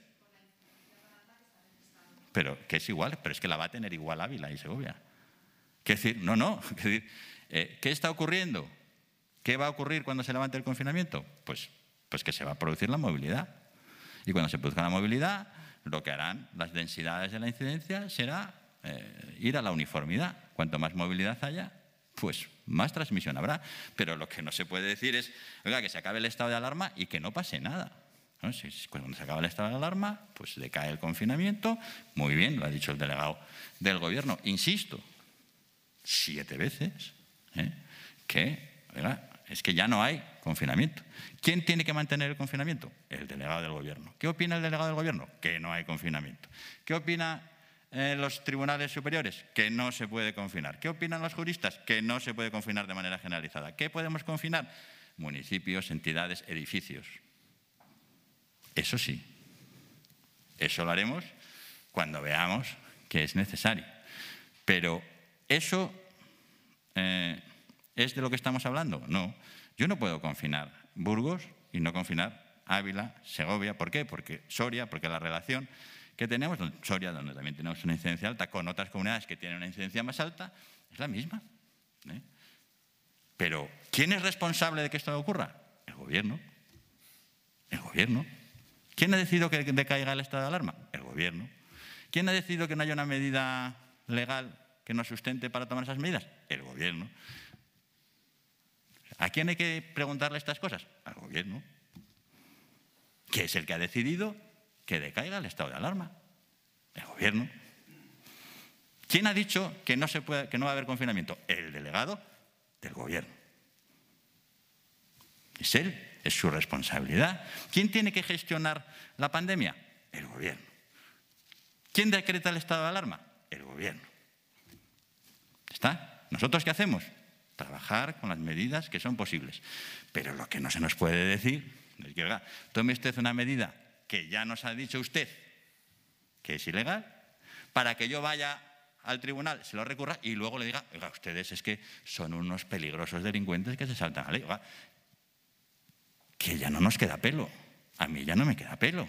Pero que es igual, pero es que la va a tener igual Ávila y Segovia. ¿Qué decir? No, no. ¿Qué, decir? Eh, ¿Qué está ocurriendo? ¿Qué va a ocurrir cuando se levante el confinamiento? Pues, pues que se va a producir la movilidad. Y cuando se produzca la movilidad, lo que harán las densidades de la incidencia será Eh, ir a la uniformidad. Cuanto más movilidad haya, pues más transmisión habrá. Pero lo que no se puede decir es, oiga, que se acabe el estado de alarma y que no pase nada. ¿No? Si, cuando se acaba el estado de alarma, pues decae el confinamiento. Muy bien, lo ha dicho el delegado del Gobierno. Insisto, siete veces, ¿eh? que, oiga, es que ya no hay confinamiento. ¿Quién tiene que mantener el confinamiento? El delegado del Gobierno. ¿Qué opina el delegado del Gobierno? Que no hay confinamiento. ¿Qué opina Eh, los tribunales superiores? Que no se puede confinar. ¿Qué opinan los juristas? Que no se puede confinar de manera generalizada. ¿Qué podemos confinar? Municipios, entidades, edificios. Eso sí. Eso lo haremos cuando veamos que es necesario. Pero ¿eso eh, es de lo que estamos hablando? No. Yo no puedo confinar Burgos y no confinar Ávila, Segovia. ¿Por qué? Porque Soria, porque la relación que tenemos, Soria, donde también tenemos una incidencia alta, con otras comunidades que tienen una incidencia más alta, es la misma. ¿eh? Pero, ¿quién es responsable de que esto ocurra? El Gobierno. El Gobierno. ¿Quién ha decidido que decaiga el estado de alarma? El Gobierno. ¿Quién ha decidido que no haya una medida legal que nos sustente para tomar esas medidas? El Gobierno. ¿A quién hay que preguntarle estas cosas? Al Gobierno. ¿Qué es el que ha decidido que decaiga el estado de alarma? El Gobierno. ¿Quién ha dicho que no, se puede, que no va a haber confinamiento? El delegado del Gobierno. Es él, es su responsabilidad. ¿Quién tiene que gestionar la pandemia? El Gobierno. ¿Quién decreta el estado de alarma? El Gobierno. ¿Está? ¿Nosotros qué hacemos? Trabajar con las medidas que son posibles. Pero lo que no se nos puede decir es que, oiga, tome usted una medida que ya nos ha dicho usted que es ilegal, para que yo vaya al tribunal, se lo recurra y luego le diga, oiga, ustedes es que son unos peligrosos delincuentes que se saltan la ley. Oiga, que ya no nos queda pelo. A mí ya no me queda pelo.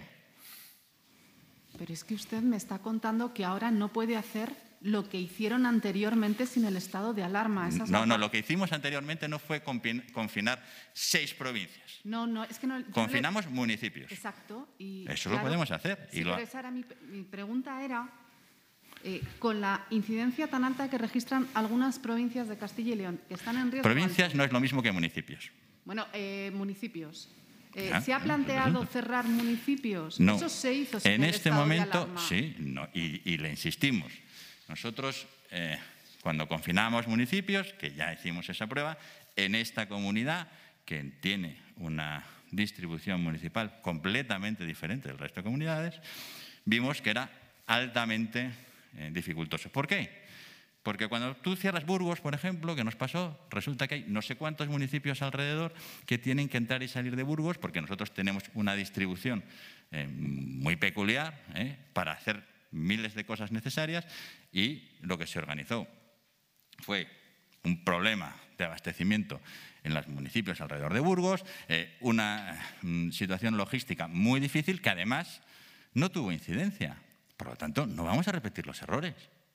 Pero es que usted me está contando que ahora no puede hacer lo que hicieron anteriormente sin el estado de alarma. Esa es no, la... no, lo que hicimos anteriormente no fue confinar seis provincias. No, no, es que no... Confinamos no le... municipios. Exacto. Y, Eso claro, lo podemos hacer. Sí, y lo... pero esa era mi, mi pregunta era, eh, con la incidencia tan alta que registran algunas provincias de Castilla y León, que están en riesgo... Provincias alto. no es lo mismo que municipios. Bueno, eh, municipios. Eh, Ah, ¿Se ha planteado cerrar municipios? No. Eso se hizo sin en el este estado de momento, alarma. sí, no, y, y le insistimos. Nosotros, eh, cuando confinamos municipios, que ya hicimos esa prueba, en esta comunidad, que tiene una distribución municipal completamente diferente del resto de comunidades, vimos que era altamente eh, dificultoso. ¿Por qué? Porque cuando tú cierras Burgos, por ejemplo, que nos pasó, resulta que hay no sé cuántos municipios alrededor que tienen que entrar y salir de Burgos porque nosotros tenemos una distribución eh, muy peculiar eh, para hacer miles de cosas necesarias y lo que se organizó fue un problema de abastecimiento en los municipios alrededor de Burgos, eh, una mm, situación logística muy difícil que además no tuvo incidencia. Por lo tanto, no vamos a repetir los errores.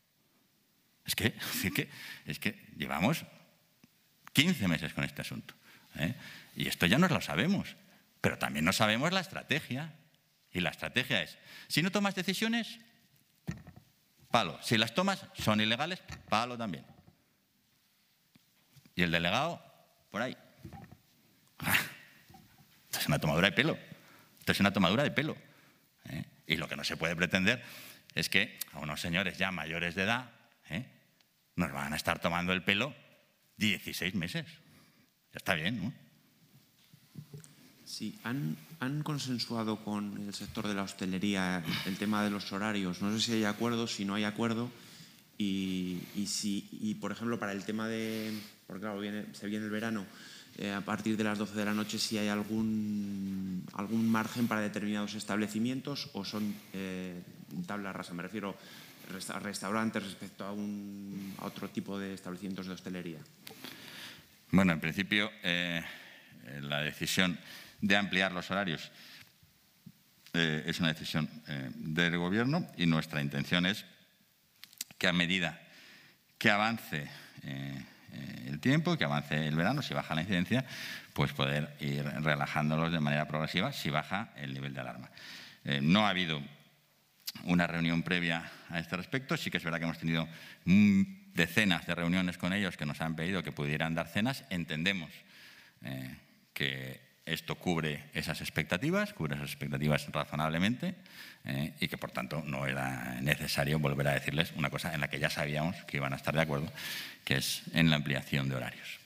Es que, es que, es que llevamos quince meses con este asunto. ¿eh? Y esto ya nos lo sabemos. Pero también no sabemos la estrategia. Y la estrategia es, si no tomas decisiones, palo. Si las tomas, son ilegales, palo también. Y el delegado, por ahí. Esto es una tomadura de pelo. Esto es una tomadura de pelo. ¿eh? Y lo que no se puede pretender es que a unos señores ya mayores de edad ¿eh? nos van a estar tomando el pelo dieciséis meses. Ya está bien, ¿no? Sí, ¿han, han consensuado con el sector de la hostelería el tema de los horarios? No sé si hay acuerdo, si no hay acuerdo. Y, y, si, y por ejemplo, para el tema de... Porque claro, viene, se viene el verano. Eh, a partir de las doce de la noche, si hay algún, algún margen para determinados establecimientos o son eh, tabla rasa. Me refiero a restaurantes respecto a, un, a otro tipo de establecimientos de hostelería. Bueno, en principio, eh, la decisión de ampliar los horarios eh, es una decisión eh, del Gobierno y nuestra intención es que a medida que avance eh, el tiempo, que avance el verano, si baja la incidencia, pues poder ir relajándolos de manera progresiva si baja el nivel de alarma. Eh, no ha habido una reunión previa a este respecto. Sí que es verdad que hemos tenido decenas de reuniones con ellos que nos han pedido que pudieran dar cenas. Entendemos eh, que esto cubre esas expectativas, cubre esas expectativas razonablemente eh, y que, por tanto, no era necesario volver a decirles una cosa en la que ya sabíamos que iban a estar de acuerdo, que es en la ampliación de horarios.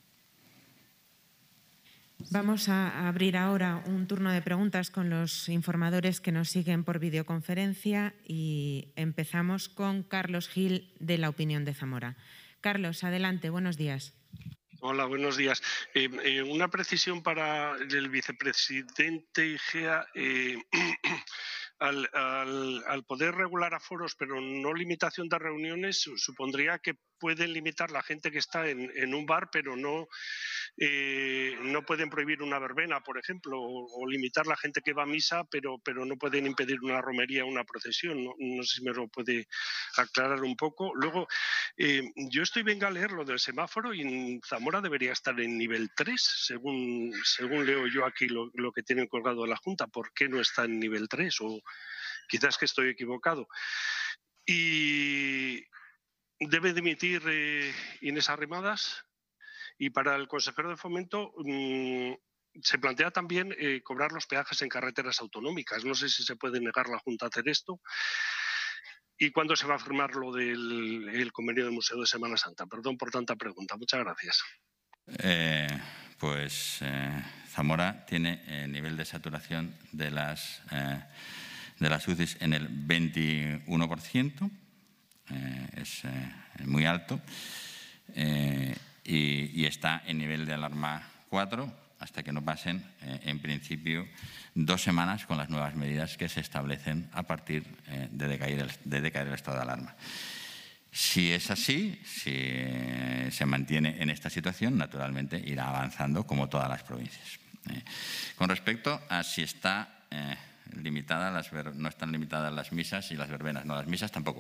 Vamos a abrir ahora un turno de preguntas con los informadores que nos siguen por videoconferencia y empezamos con Carlos Gil de La Opinión de Zamora. Carlos, adelante, buenos días. Hola, buenos días. Eh, eh, una precisión para el vicepresidente Igea. Eh, al, al, al poder regular aforos, pero no limitación de reuniones, supondría que pueden limitar la gente que está en, en un bar, pero no, eh, no pueden prohibir una verbena, por ejemplo, o, o limitar la gente que va a misa, pero, pero no pueden impedir una romería o una procesión. No, no sé si me lo puede aclarar un poco. Luego, Eh, yo estoy venga a leer lo del semáforo y en Zamora debería estar en nivel tres, según, según leo yo aquí lo, lo que tienen colgado de la Junta. ¿Por qué no está en nivel tres? O quizás que estoy equivocado. Y debe dimitir eh, Inés Arrimadas. Y para el consejero de Fomento mmm, se plantea también eh, cobrar los peajes en carreteras autonómicas. No sé si se puede negar la Junta a hacer esto. ¿Y cuándo se va a firmar lo del el convenio del Museo de Semana Santa? Perdón por tanta pregunta. Muchas gracias. Eh, pues eh, Zamora tiene el nivel de saturación de las, eh, de las U C Is en el veintiuno por ciento. Eh, es eh, muy alto. Eh, y, y está en nivel de alarma cuatro hasta que no pasen, eh, en principio, dos semanas con las nuevas medidas que se establecen a partir eh, de, decaer el, de decaer el estado de alarma. Si es así, si eh, se mantiene en esta situación, naturalmente irá avanzando como todas las provincias. Eh, con respecto a si está eh, limitada las ver, no están limitadas las misas y las verbenas, no, las misas tampoco.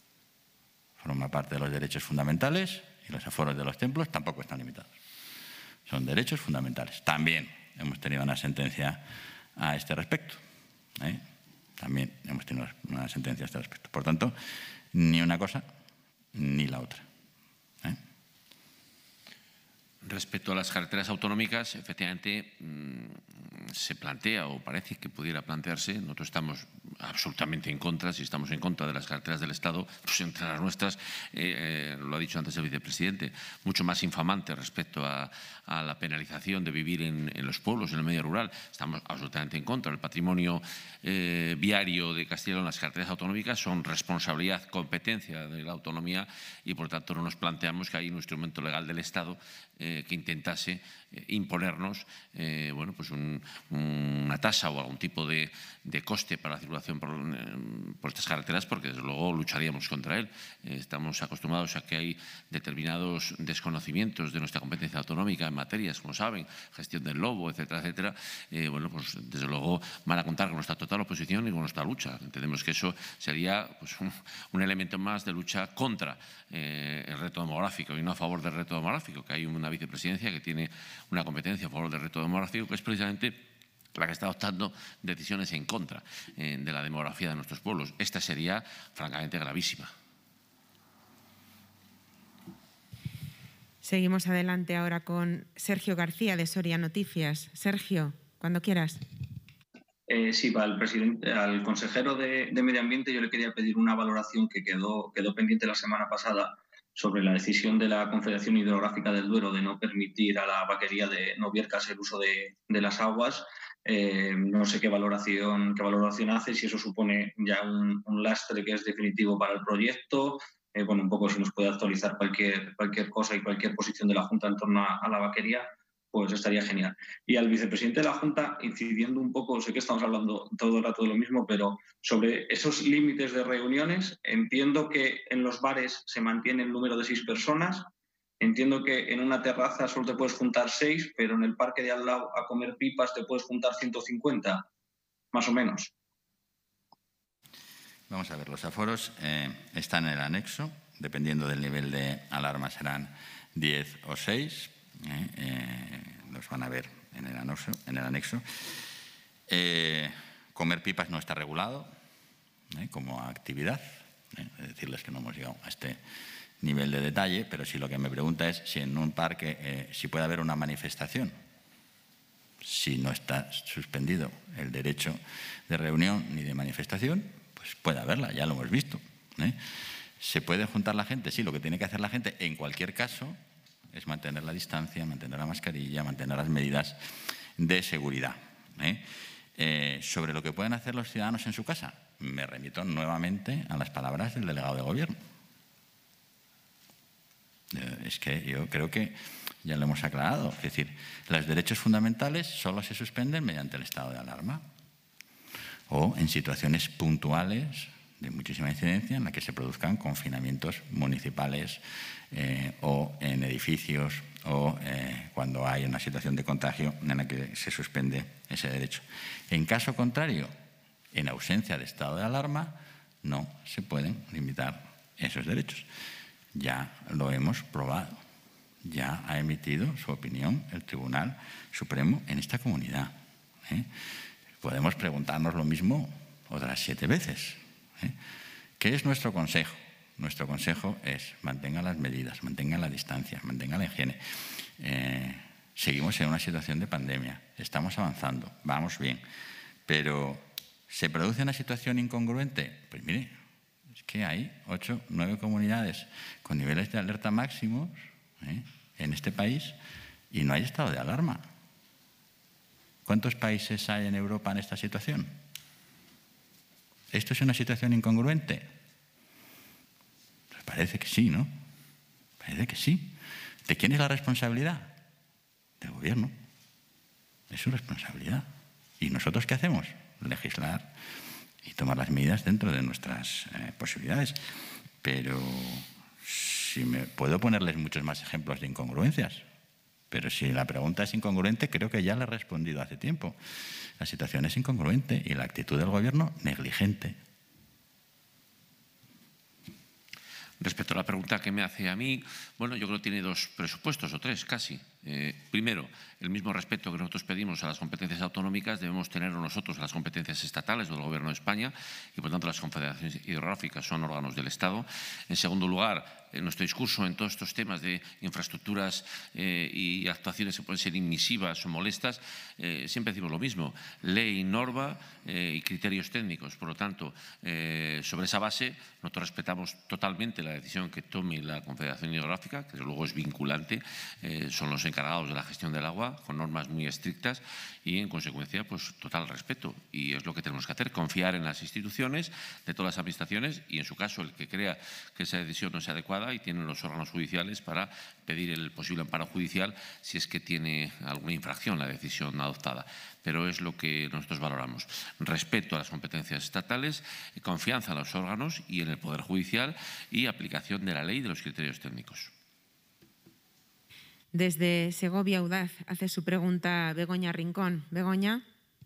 Forma parte de los derechos fundamentales y los aforos de los templos tampoco están limitados. Son derechos fundamentales. También hemos tenido una sentencia a este respecto. ¿eh? También hemos tenido una sentencia a este respecto. Por tanto, ni una cosa ni la otra. ¿eh? Respecto a las carreteras autonómicas, efectivamente mmm, se plantea o parece que pudiera plantearse, nosotros estamos absolutamente en contra, si estamos en contra de las carreteras del Estado, pues entre las nuestras, eh, eh, lo ha dicho antes el vicepresidente, mucho más infamante respecto a, a la penalización de vivir en, en los pueblos, en el medio rural. Estamos absolutamente en contra. El patrimonio eh, viario de Castilla y León, las carreteras autonómicas, son responsabilidad, competencia de la autonomía y, por tanto, no nos planteamos que hay un instrumento legal del Estado eh, que intentase eh, imponernos eh, bueno, pues un, una tasa o algún tipo de, de coste para la circulación por, eh, por estas carreteras, porque desde luego lucharíamos contra él. Eh, estamos acostumbrados a que hay determinados desconocimientos de nuestra competencia autonómica en materias, como saben, gestión del lobo, etcétera, etcétera. Eh, bueno, pues desde luego van a contar con nuestra total oposición y con nuestra lucha. Entendemos que eso sería pues, un, un elemento más de lucha contra eh, el reto demográfico y no a favor del reto demográfico, que hay una vicepresidencia que tiene una competencia a favor del reto demográfico, que es precisamente la que está adoptando decisiones en contra eh, de la demografía de nuestros pueblos. Esta sería francamente gravísima. Seguimos adelante ahora con Sergio García de Soria Noticias. Sergio, cuando quieras. Eh, sí, para el presidente, al consejero de, de Medio Ambiente yo le quería pedir una valoración que quedó, quedó pendiente la semana pasada sobre la decisión de la Confederación Hidrográfica del Duero de no permitir a la vaquería de Noviercas el uso de, de las aguas. Eh, no sé qué valoración, qué valoración hace, si eso supone ya un, un lastre que es definitivo para el proyecto. Eh, bueno, un poco si nos puede actualizar cualquier, cualquier cosa y cualquier posición de la Junta en torno a, a la vaquería, pues estaría genial. Y al vicepresidente de la Junta, incidiendo un poco, sé que estamos hablando todo el rato de lo mismo, pero sobre esos límites de reuniones, entiendo que en los bares se mantiene el número de seis personas, entiendo que en una terraza solo te puedes juntar seis, pero en el parque de al lado a comer pipas te puedes juntar ciento cincuenta, más o menos. Vamos a ver, los aforos eh, están en el anexo, dependiendo del nivel de alarma serán diez o seis. Eh, eh, los van a ver en el anexo. En el anexo. Eh, comer pipas no está regulado eh, como actividad. Eh, es decirles que no hemos llegado a este nivel de detalle, pero si lo que me pregunta es si en un parque eh, si puede haber una manifestación, si no está suspendido el derecho de reunión ni de manifestación, pues puede haberla, ya lo hemos visto. ¿eh? ¿Se puede juntar la gente? Sí, lo que tiene que hacer la gente en cualquier caso es mantener la distancia, mantener la mascarilla, mantener las medidas de seguridad. ¿eh? Eh, sobre lo que pueden hacer los ciudadanos en su casa, me remito nuevamente a las palabras del delegado de Gobierno. Eh, es que yo creo que ya lo hemos aclarado. Es decir, los derechos fundamentales solo se suspenden mediante el estado de alarma o en situaciones puntuales de muchísima incidencia en la que se produzcan confinamientos municipales eh, o en edificios o eh, cuando hay una situación de contagio en la que se suspende ese derecho. En caso contrario, en ausencia de estado de alarma, no se pueden limitar esos derechos. ya lo hemos probado. Ya ha emitido su opinión el Tribunal Supremo en esta comunidad. ¿eh? Podemos preguntarnos lo mismo otras siete veces. ¿eh? ¿Qué es nuestro consejo? Nuestro consejo es mantenga las medidas, mantenga la distancia, mantenga la higiene. Eh, seguimos en una situación de pandemia, estamos avanzando, vamos bien. Pero, ¿se produce una situación incongruente? Pues mire, es que hay ocho, nueve comunidades con niveles de alerta máximos ¿eh? en este país y no hay estado de alarma. ¿Cuántos países hay en Europa en esta situación? ¿Esto es una situación incongruente? Pues parece que sí, ¿no? Parece que sí. ¿De quién es la responsabilidad? Del gobierno. Es su responsabilidad. ¿Y nosotros qué hacemos? Legislar y tomar las medidas dentro de nuestras eh, posibilidades. Pero si me puedo ponerles muchos más ejemplos de incongruencias. Pero si la pregunta es incongruente, creo que ya le he respondido hace tiempo. La situación es incongruente y la actitud del gobierno negligente. Respecto a la pregunta que me hace a mí, bueno, yo creo que tiene dos presupuestos o tres casi. Eh, primero, el mismo respeto que nosotros pedimos a las competencias autonómicas debemos tener nosotros a las competencias estatales del Gobierno de España y, por tanto, las confederaciones hidrográficas son órganos del Estado. En segundo lugar, en nuestro discurso en todos estos temas de infraestructuras eh, y actuaciones que pueden ser inmisivas o molestas, eh, siempre decimos lo mismo, ley, norma eh, y criterios técnicos. Por lo tanto, eh, sobre esa base, nosotros respetamos totalmente la decisión que tome la Confederación Hidrográfica, que desde luego es vinculante, eh, son los encargados de la gestión del agua, con normas muy estrictas y, en consecuencia, pues total respeto. Y es lo que tenemos que hacer, confiar en las instituciones de todas las administraciones y, en su caso, el que crea que esa decisión no es adecuada, y tienen los órganos judiciales para pedir el posible amparo judicial si es que tiene alguna infracción la decisión adoptada. Pero es lo que nosotros valoramos. Respeto a las competencias estatales, confianza en los órganos y en el Poder Judicial y aplicación de la ley y de los criterios técnicos. Desde Segovia Audaz hace su pregunta Begoña Rincón. Begoña.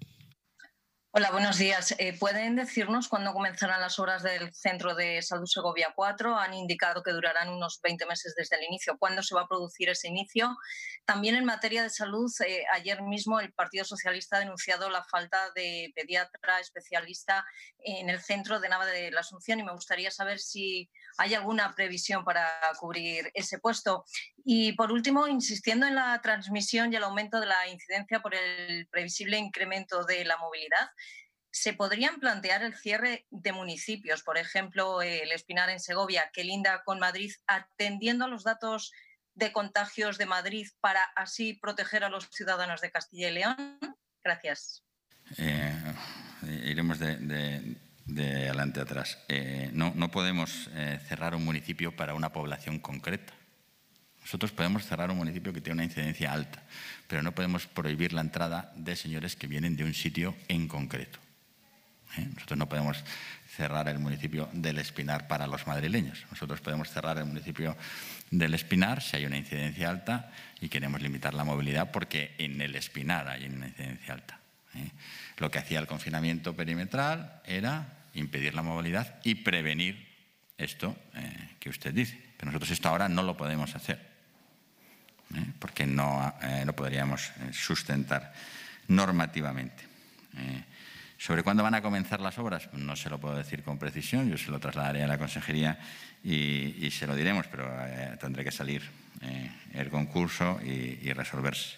Hola, buenos días. Eh, ¿Pueden decirnos cuándo comenzarán las obras del Centro de Salud Segovia cuatro? Han indicado que durarán unos veinte meses desde el inicio. ¿Cuándo se va a producir ese inicio? También en materia de salud, eh, ayer mismo el Partido Socialista ha denunciado la falta de pediatra especialista en el centro de Nava de la Asunción y me gustaría saber si hay alguna previsión para cubrir ese puesto. Y, por último, insistiendo en la transmisión y el aumento de la incidencia por el previsible incremento de la movilidad, ¿se podrían plantear el cierre de municipios, por ejemplo, el Espinar en Segovia, que linda con Madrid, atendiendo a los datos de contagios de Madrid para así proteger a los ciudadanos de Castilla y León? Gracias. Eh, iremos de, de, de adelante a atrás. Eh, no, no podemos eh, cerrar un municipio para una población concreta. Nosotros podemos cerrar un municipio que tiene una incidencia alta, pero no podemos prohibir la entrada de señores que vienen de un sitio en concreto. ¿Eh? Nosotros no podemos cerrar el municipio del Espinar para los madrileños. Nosotros podemos cerrar el municipio del Espinar si hay una incidencia alta y queremos limitar la movilidad porque en el Espinar hay una incidencia alta. ¿Eh? Lo que hacía el confinamiento perimetral era impedir la movilidad y prevenir esto eh, que usted dice. Pero nosotros esto ahora no lo podemos hacer. ¿Eh? Porque no eh, lo podríamos sustentar normativamente. Eh, ¿Sobre cuándo van a comenzar las obras? No se lo puedo decir con precisión, yo se lo trasladaré a la consejería y, y se lo diremos, pero eh, tendré que salir eh, el concurso y, y resolverse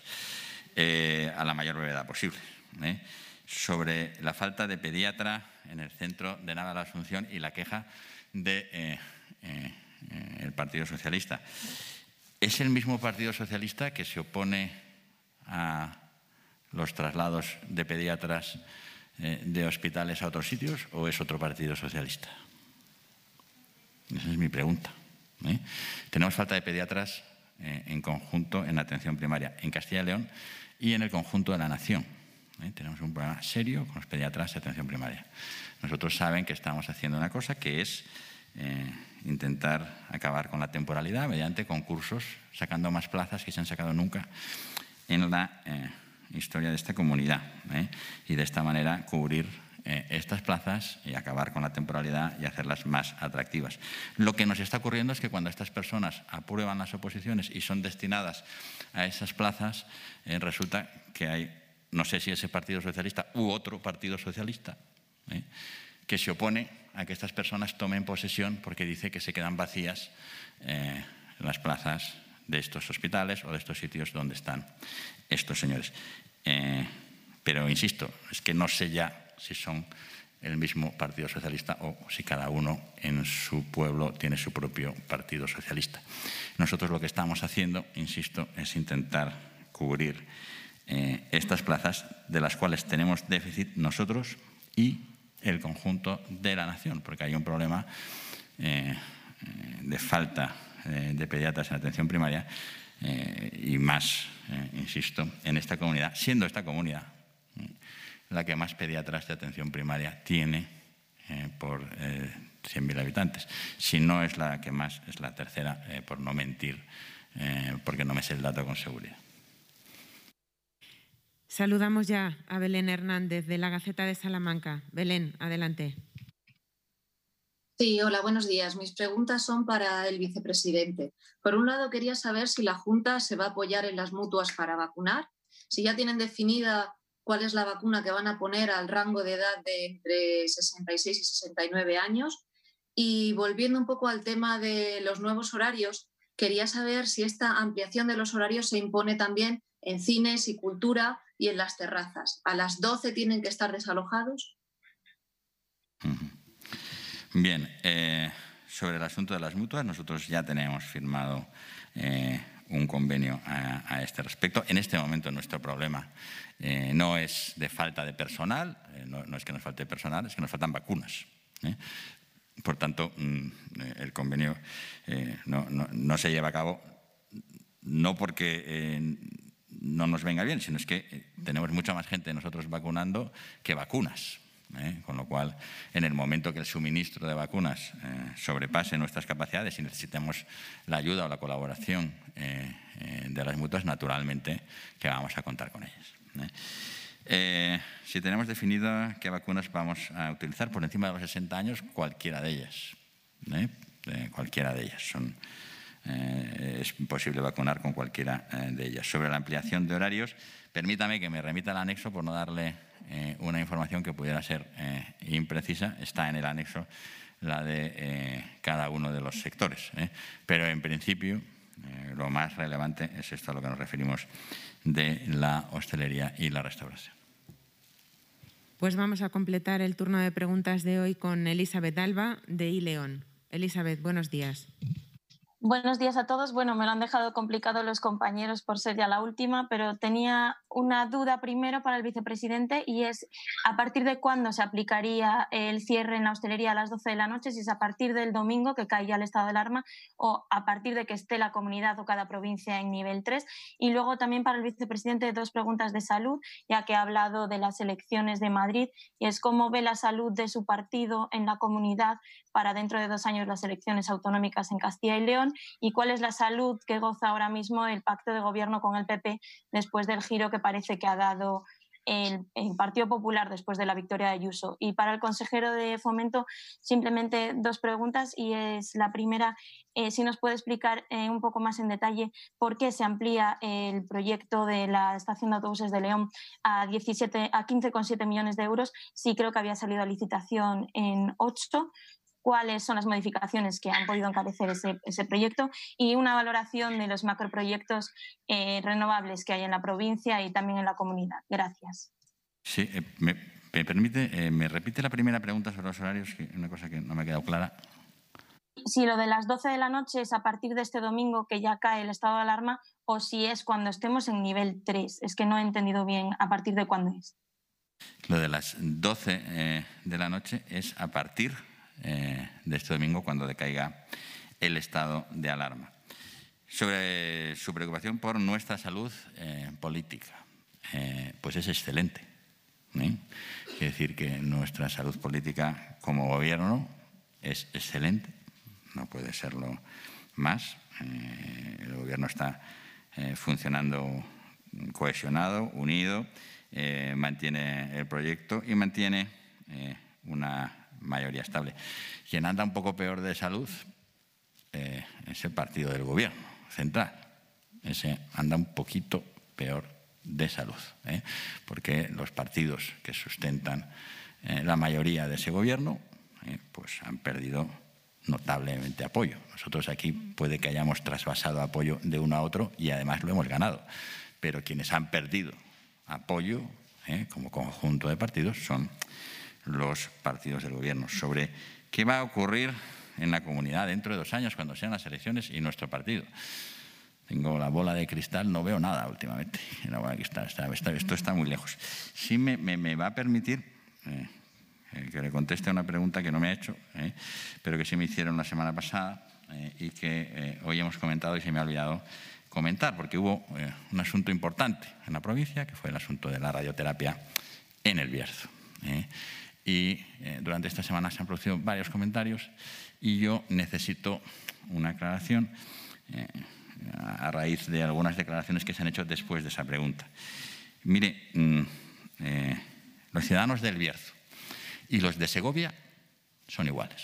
eh, a la mayor brevedad posible. ¿eh? Sobre la falta de pediatra en el centro de Nava de la Asunción y la queja del de, eh, eh, Partido Socialista. ¿Es el mismo Partido Socialista que se opone a los traslados de pediatras eh, de hospitales a otros sitios o es otro Partido Socialista? Esa es mi pregunta. ¿eh? Tenemos falta de pediatras eh, en conjunto en la atención primaria en Castilla y León y en el conjunto de la nación. ¿eh? Tenemos un problema serio con los pediatras de atención primaria. Nosotros saben que estamos haciendo una cosa que es Eh, intentar acabar con la temporalidad mediante concursos, sacando más plazas que se han sacado nunca en la eh, historia de esta comunidad ¿eh? y de esta manera cubrir eh, estas plazas y acabar con la temporalidad y hacerlas más atractivas. Lo que nos está ocurriendo es que cuando estas personas aprueban las oposiciones y son destinadas a esas plazas, eh, resulta que hay, no sé si ese Partido Socialista u otro Partido Socialista, eh, que se opone a que estas personas tomen posesión porque dice que se quedan vacías eh, las plazas de estos hospitales o de estos sitios donde están estos señores. Eh, pero, insisto, es que no sé ya si son el mismo Partido Socialista o si cada uno en su pueblo tiene su propio Partido Socialista. Nosotros lo que estamos haciendo, insisto, es intentar cubrir eh, estas plazas de las cuales tenemos déficit nosotros y el conjunto de la nación, porque hay un problema eh, de falta eh, de pediatras en atención primaria eh, y más, eh, insisto, en esta comunidad, siendo esta comunidad eh, la que más pediatras de atención primaria tiene eh, por eh, cien mil habitantes. Si no es la que más, es la tercera, eh, por no mentir, eh, porque no me sé el dato con seguridad. Saludamos ya a Belén Hernández de la Gaceta de Salamanca. Belén, adelante. Sí, hola, buenos días. Mis preguntas son para el vicepresidente. Por un lado, quería saber si la Junta se va a apoyar en las mutuas para vacunar, si ya tienen definida cuál es la vacuna que van a poner al rango de edad de entre sesenta y seis y sesenta y nueve años. Y volviendo un poco al tema de los nuevos horarios, quería saber si esta ampliación de los horarios se impone también en cines y cultura y en las terrazas. ¿A las doce tienen que estar desalojados? Bien, eh, sobre el asunto de las mutuas, nosotros ya tenemos firmado eh, un convenio a, a este respecto. En este momento nuestro problema eh, no es de falta de personal, eh, no, no es que nos falte personal, es que nos faltan vacunas. ¿eh? Por tanto, mm, el convenio eh, no, no, no se lleva a cabo no porque eh, no nos venga bien, sino es que tenemos mucha más gente nosotros vacunando que vacunas. ¿eh? Con lo cual, en el momento que el suministro de vacunas eh, sobrepase nuestras capacidades y necesitemos la ayuda o la colaboración eh, eh, de las mutuas, naturalmente que vamos a contar con ellas. ¿eh? Eh, si tenemos definido qué vacunas vamos a utilizar por encima de los sesenta años, cualquiera de ellas. ¿eh? Eh, cualquiera de ellas. Son, eh, es posible vacunar con cualquiera eh, de ellas. Sobre la ampliación de horarios, permítame que me remita al anexo por no darle eh, una información que pudiera ser eh, imprecisa. Está en el anexo la de eh, cada uno de los sectores. ¿eh? Pero, en principio, eh, lo más relevante es esto a lo que nos referimos de la hostelería y la restauración. Pues vamos a completar el turno de preguntas de hoy con Elizabeth Alba, de iLeón. Elizabeth, buenos días. Buenos días a todos. Bueno, me lo han dejado complicado los compañeros por ser ya la última, pero tenía una duda primero para el vicepresidente y es a partir de cuándo se aplicaría el cierre en la hostelería a las doce de la noche, si es a partir del domingo que cae ya el estado de alarma o a partir de que esté la comunidad o cada provincia en nivel tres. Y luego también para el vicepresidente dos preguntas de salud, ya que ha hablado de las elecciones de Madrid, y es cómo ve la salud de su partido en la comunidad para dentro de dos años las elecciones autonómicas en Castilla y León, y cuál es la salud que goza ahora mismo el pacto de gobierno con el P P después del giro que parece que ha dado el, el Partido Popular después de la victoria de Ayuso. Y para el consejero de Fomento, simplemente dos preguntas, y es la primera, eh, si nos puede explicar eh, un poco más en detalle por qué se amplía el proyecto de la estación de autobuses de León a, diecisiete, a quince coma siete millones de euros, sí creo que había salido a licitación en ocho. Cuáles son las modificaciones que han podido encarecer ese, ese proyecto y una valoración de los macroproyectos eh, renovables que hay en la provincia y también en la comunidad. Gracias. Sí, eh, me, me permite, eh, me repite la primera pregunta sobre los horarios, que es una cosa que no me ha quedado clara. Si lo de las doce de la noche es a partir de este domingo que ya cae el estado de alarma o si es cuando estemos en nivel tres. Es que no he entendido bien a partir de cuándo es. Lo de las doce eh, de la noche es a partir Eh, de este domingo cuando decaiga el estado de alarma. Sobre su preocupación por nuestra salud eh, política, eh, pues es excelente. ¿eh? Quiere decir que nuestra salud política como gobierno es excelente, no puede serlo más. Eh, el gobierno está eh, funcionando cohesionado, unido, eh, mantiene el proyecto y mantiene eh, una mayoría estable. Quien anda un poco peor de salud eh, es el partido del Gobierno central. Ese anda un poquito peor de salud, ¿eh? porque los partidos que sustentan eh, la mayoría de ese Gobierno eh, pues han perdido notablemente apoyo. Nosotros aquí puede que hayamos trasvasado apoyo de uno a otro y además lo hemos ganado, pero quienes han perdido apoyo eh, como conjunto de partidos son los partidos del Gobierno. Sobre qué va a ocurrir en la comunidad dentro de dos años cuando sean las elecciones y nuestro partido. Tengo la bola de cristal, no veo nada últimamente. La bola de cristal, está, está, esto está muy lejos. Sí me, me, me va a permitir eh, que le conteste a una pregunta que no me ha hecho, eh, pero que sí me hicieron la semana pasada eh, y que eh, hoy hemos comentado y se me ha olvidado comentar, porque hubo eh, un asunto importante en la provincia, que fue el asunto de la radioterapia en el Bierzo. Eh, y eh, durante esta semana se han producido varios comentarios y yo necesito una aclaración eh, a raíz de algunas declaraciones que se han hecho después de esa pregunta. Mire, mm, eh, los ciudadanos del Bierzo y los de Segovia son iguales.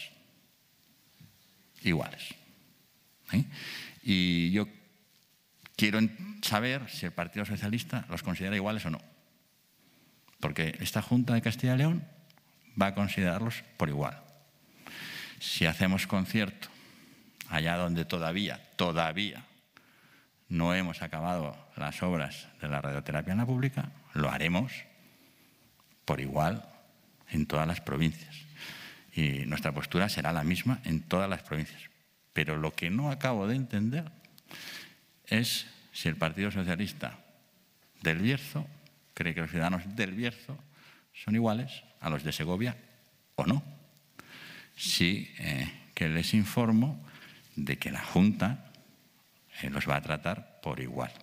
Iguales. ¿Eh? Y yo quiero saber si el Partido Socialista los considera iguales o no. Porque esta Junta de Castilla y León va a considerarlos por igual. Si hacemos concierto allá donde todavía, todavía no hemos acabado las obras de la radioterapia en la pública, lo haremos por igual en todas las provincias. Y nuestra postura será la misma en todas las provincias. Pero lo que no acabo de entender es si el Partido Socialista del Bierzo cree que los ciudadanos del Bierzo son iguales a los de Segovia o no. Sí eh, que les informo de que la Junta eh, los va a tratar por igual.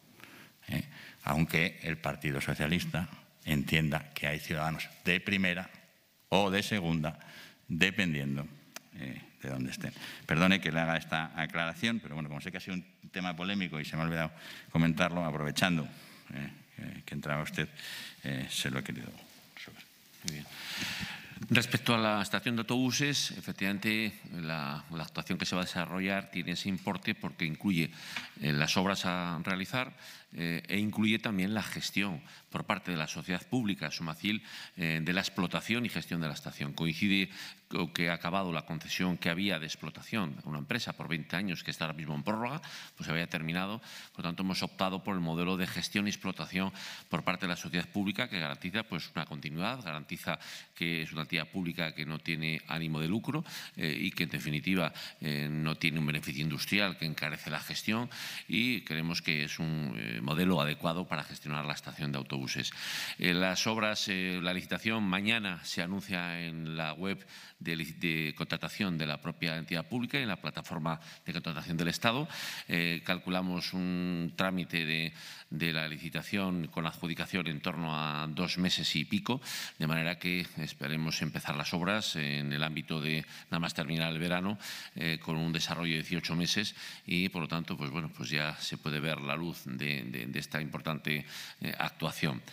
Eh, aunque el Partido Socialista entienda que hay ciudadanos de primera o de segunda, dependiendo eh, de dónde estén. Perdone que le haga esta aclaración, pero bueno, como sé que ha sido un tema polémico y se me ha olvidado comentarlo, aprovechando eh, eh, que entraba usted, eh, se lo he querido resolver. Muy bien. Respecto a la estación de autobuses, efectivamente la, la actuación que se va a desarrollar tiene ese importe porque incluye eh, las obras a realizar eh, e incluye también la gestión por parte de la sociedad pública, Somacil, eh, de la explotación y gestión de la estación. Coincide con que ha acabado la concesión que había de explotación a una empresa por veinte años, que está ahora mismo en prórroga, pues se había terminado. Por lo tanto, hemos optado por el modelo de gestión y explotación por parte de la sociedad pública que garantiza pues, una continuidad, garantiza que es una entidad pública que no tiene ánimo de lucro eh, y que, en definitiva, eh, no tiene un beneficio industrial que encarece la gestión y creemos que es un eh, modelo adecuado para gestionar la estación de autobuses. Eh, las obras, eh, la licitación mañana se anuncia en la web de, de contratación de la propia entidad pública y en la plataforma de contratación del Estado. Eh, calculamos un trámite de, de la licitación con la adjudicación en torno a dos meses y pico, de manera que esperemos empezar las obras en el ámbito de nada más terminar el verano eh, con un desarrollo de dieciocho meses y, por lo tanto, pues bueno, pues ya se puede ver la luz de, de, de esta importante eh, actuación.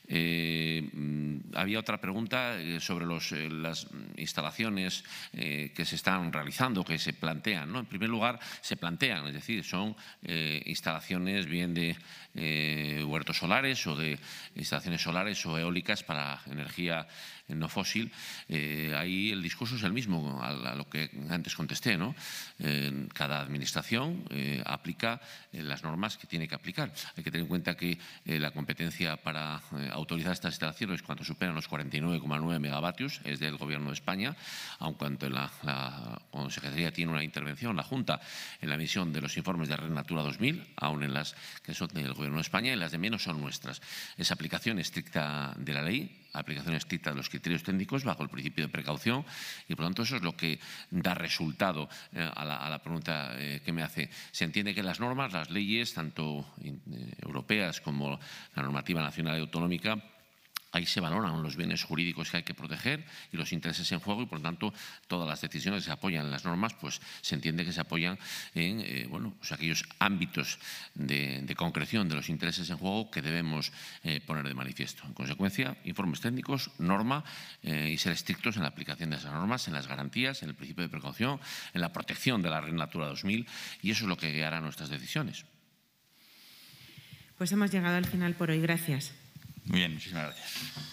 Eh, había otra pregunta eh, sobre los, eh, las instalaciones eh, que se están realizando, que se plantean, ¿no? En primer lugar, se plantean, es decir, son eh, instalaciones bien de eh, huertos solares o de instalaciones solares o eólicas para energía no fósil. Eh, ahí el discurso es el mismo a, a lo que antes contesté, ¿no? Eh, cada administración eh, aplica eh, las normas que tiene que aplicar. Hay que tener en cuenta que eh, la competencia para eh, autorizar estas instalaciones cuando superan los cuarenta y nueve coma nueve megavatios es del Gobierno de España, aun cuando la, la Consejería tiene una intervención, la Junta, en la emisión de los informes de Red Natura dos mil, aun en las que son del Gobierno de España y las de menos son nuestras. Es aplicación estricta de la ley, aplicación estricta de los criterios técnicos bajo el principio de precaución y, por lo tanto, eso es lo que da resultado eh, a, la, a la pregunta eh, que me hace. Se entiende que las normas, las leyes, tanto eh, europeas como la normativa nacional y autonómica, ahí se valoran los bienes jurídicos que hay que proteger y los intereses en juego y, por lo tanto, todas las decisiones que se apoyan en las normas, pues se entiende que se apoyan en eh, bueno, pues aquellos ámbitos de, de concreción de los intereses en juego que debemos eh, poner de manifiesto. En consecuencia, informes técnicos, norma eh, y ser estrictos en la aplicación de esas normas, en las garantías, en el principio de precaución, en la protección de la Red Natura dos mil, y eso es lo que guiará nuestras decisiones. Pues hemos llegado al final por hoy. Gracias. Muy bien, muchísimas gracias.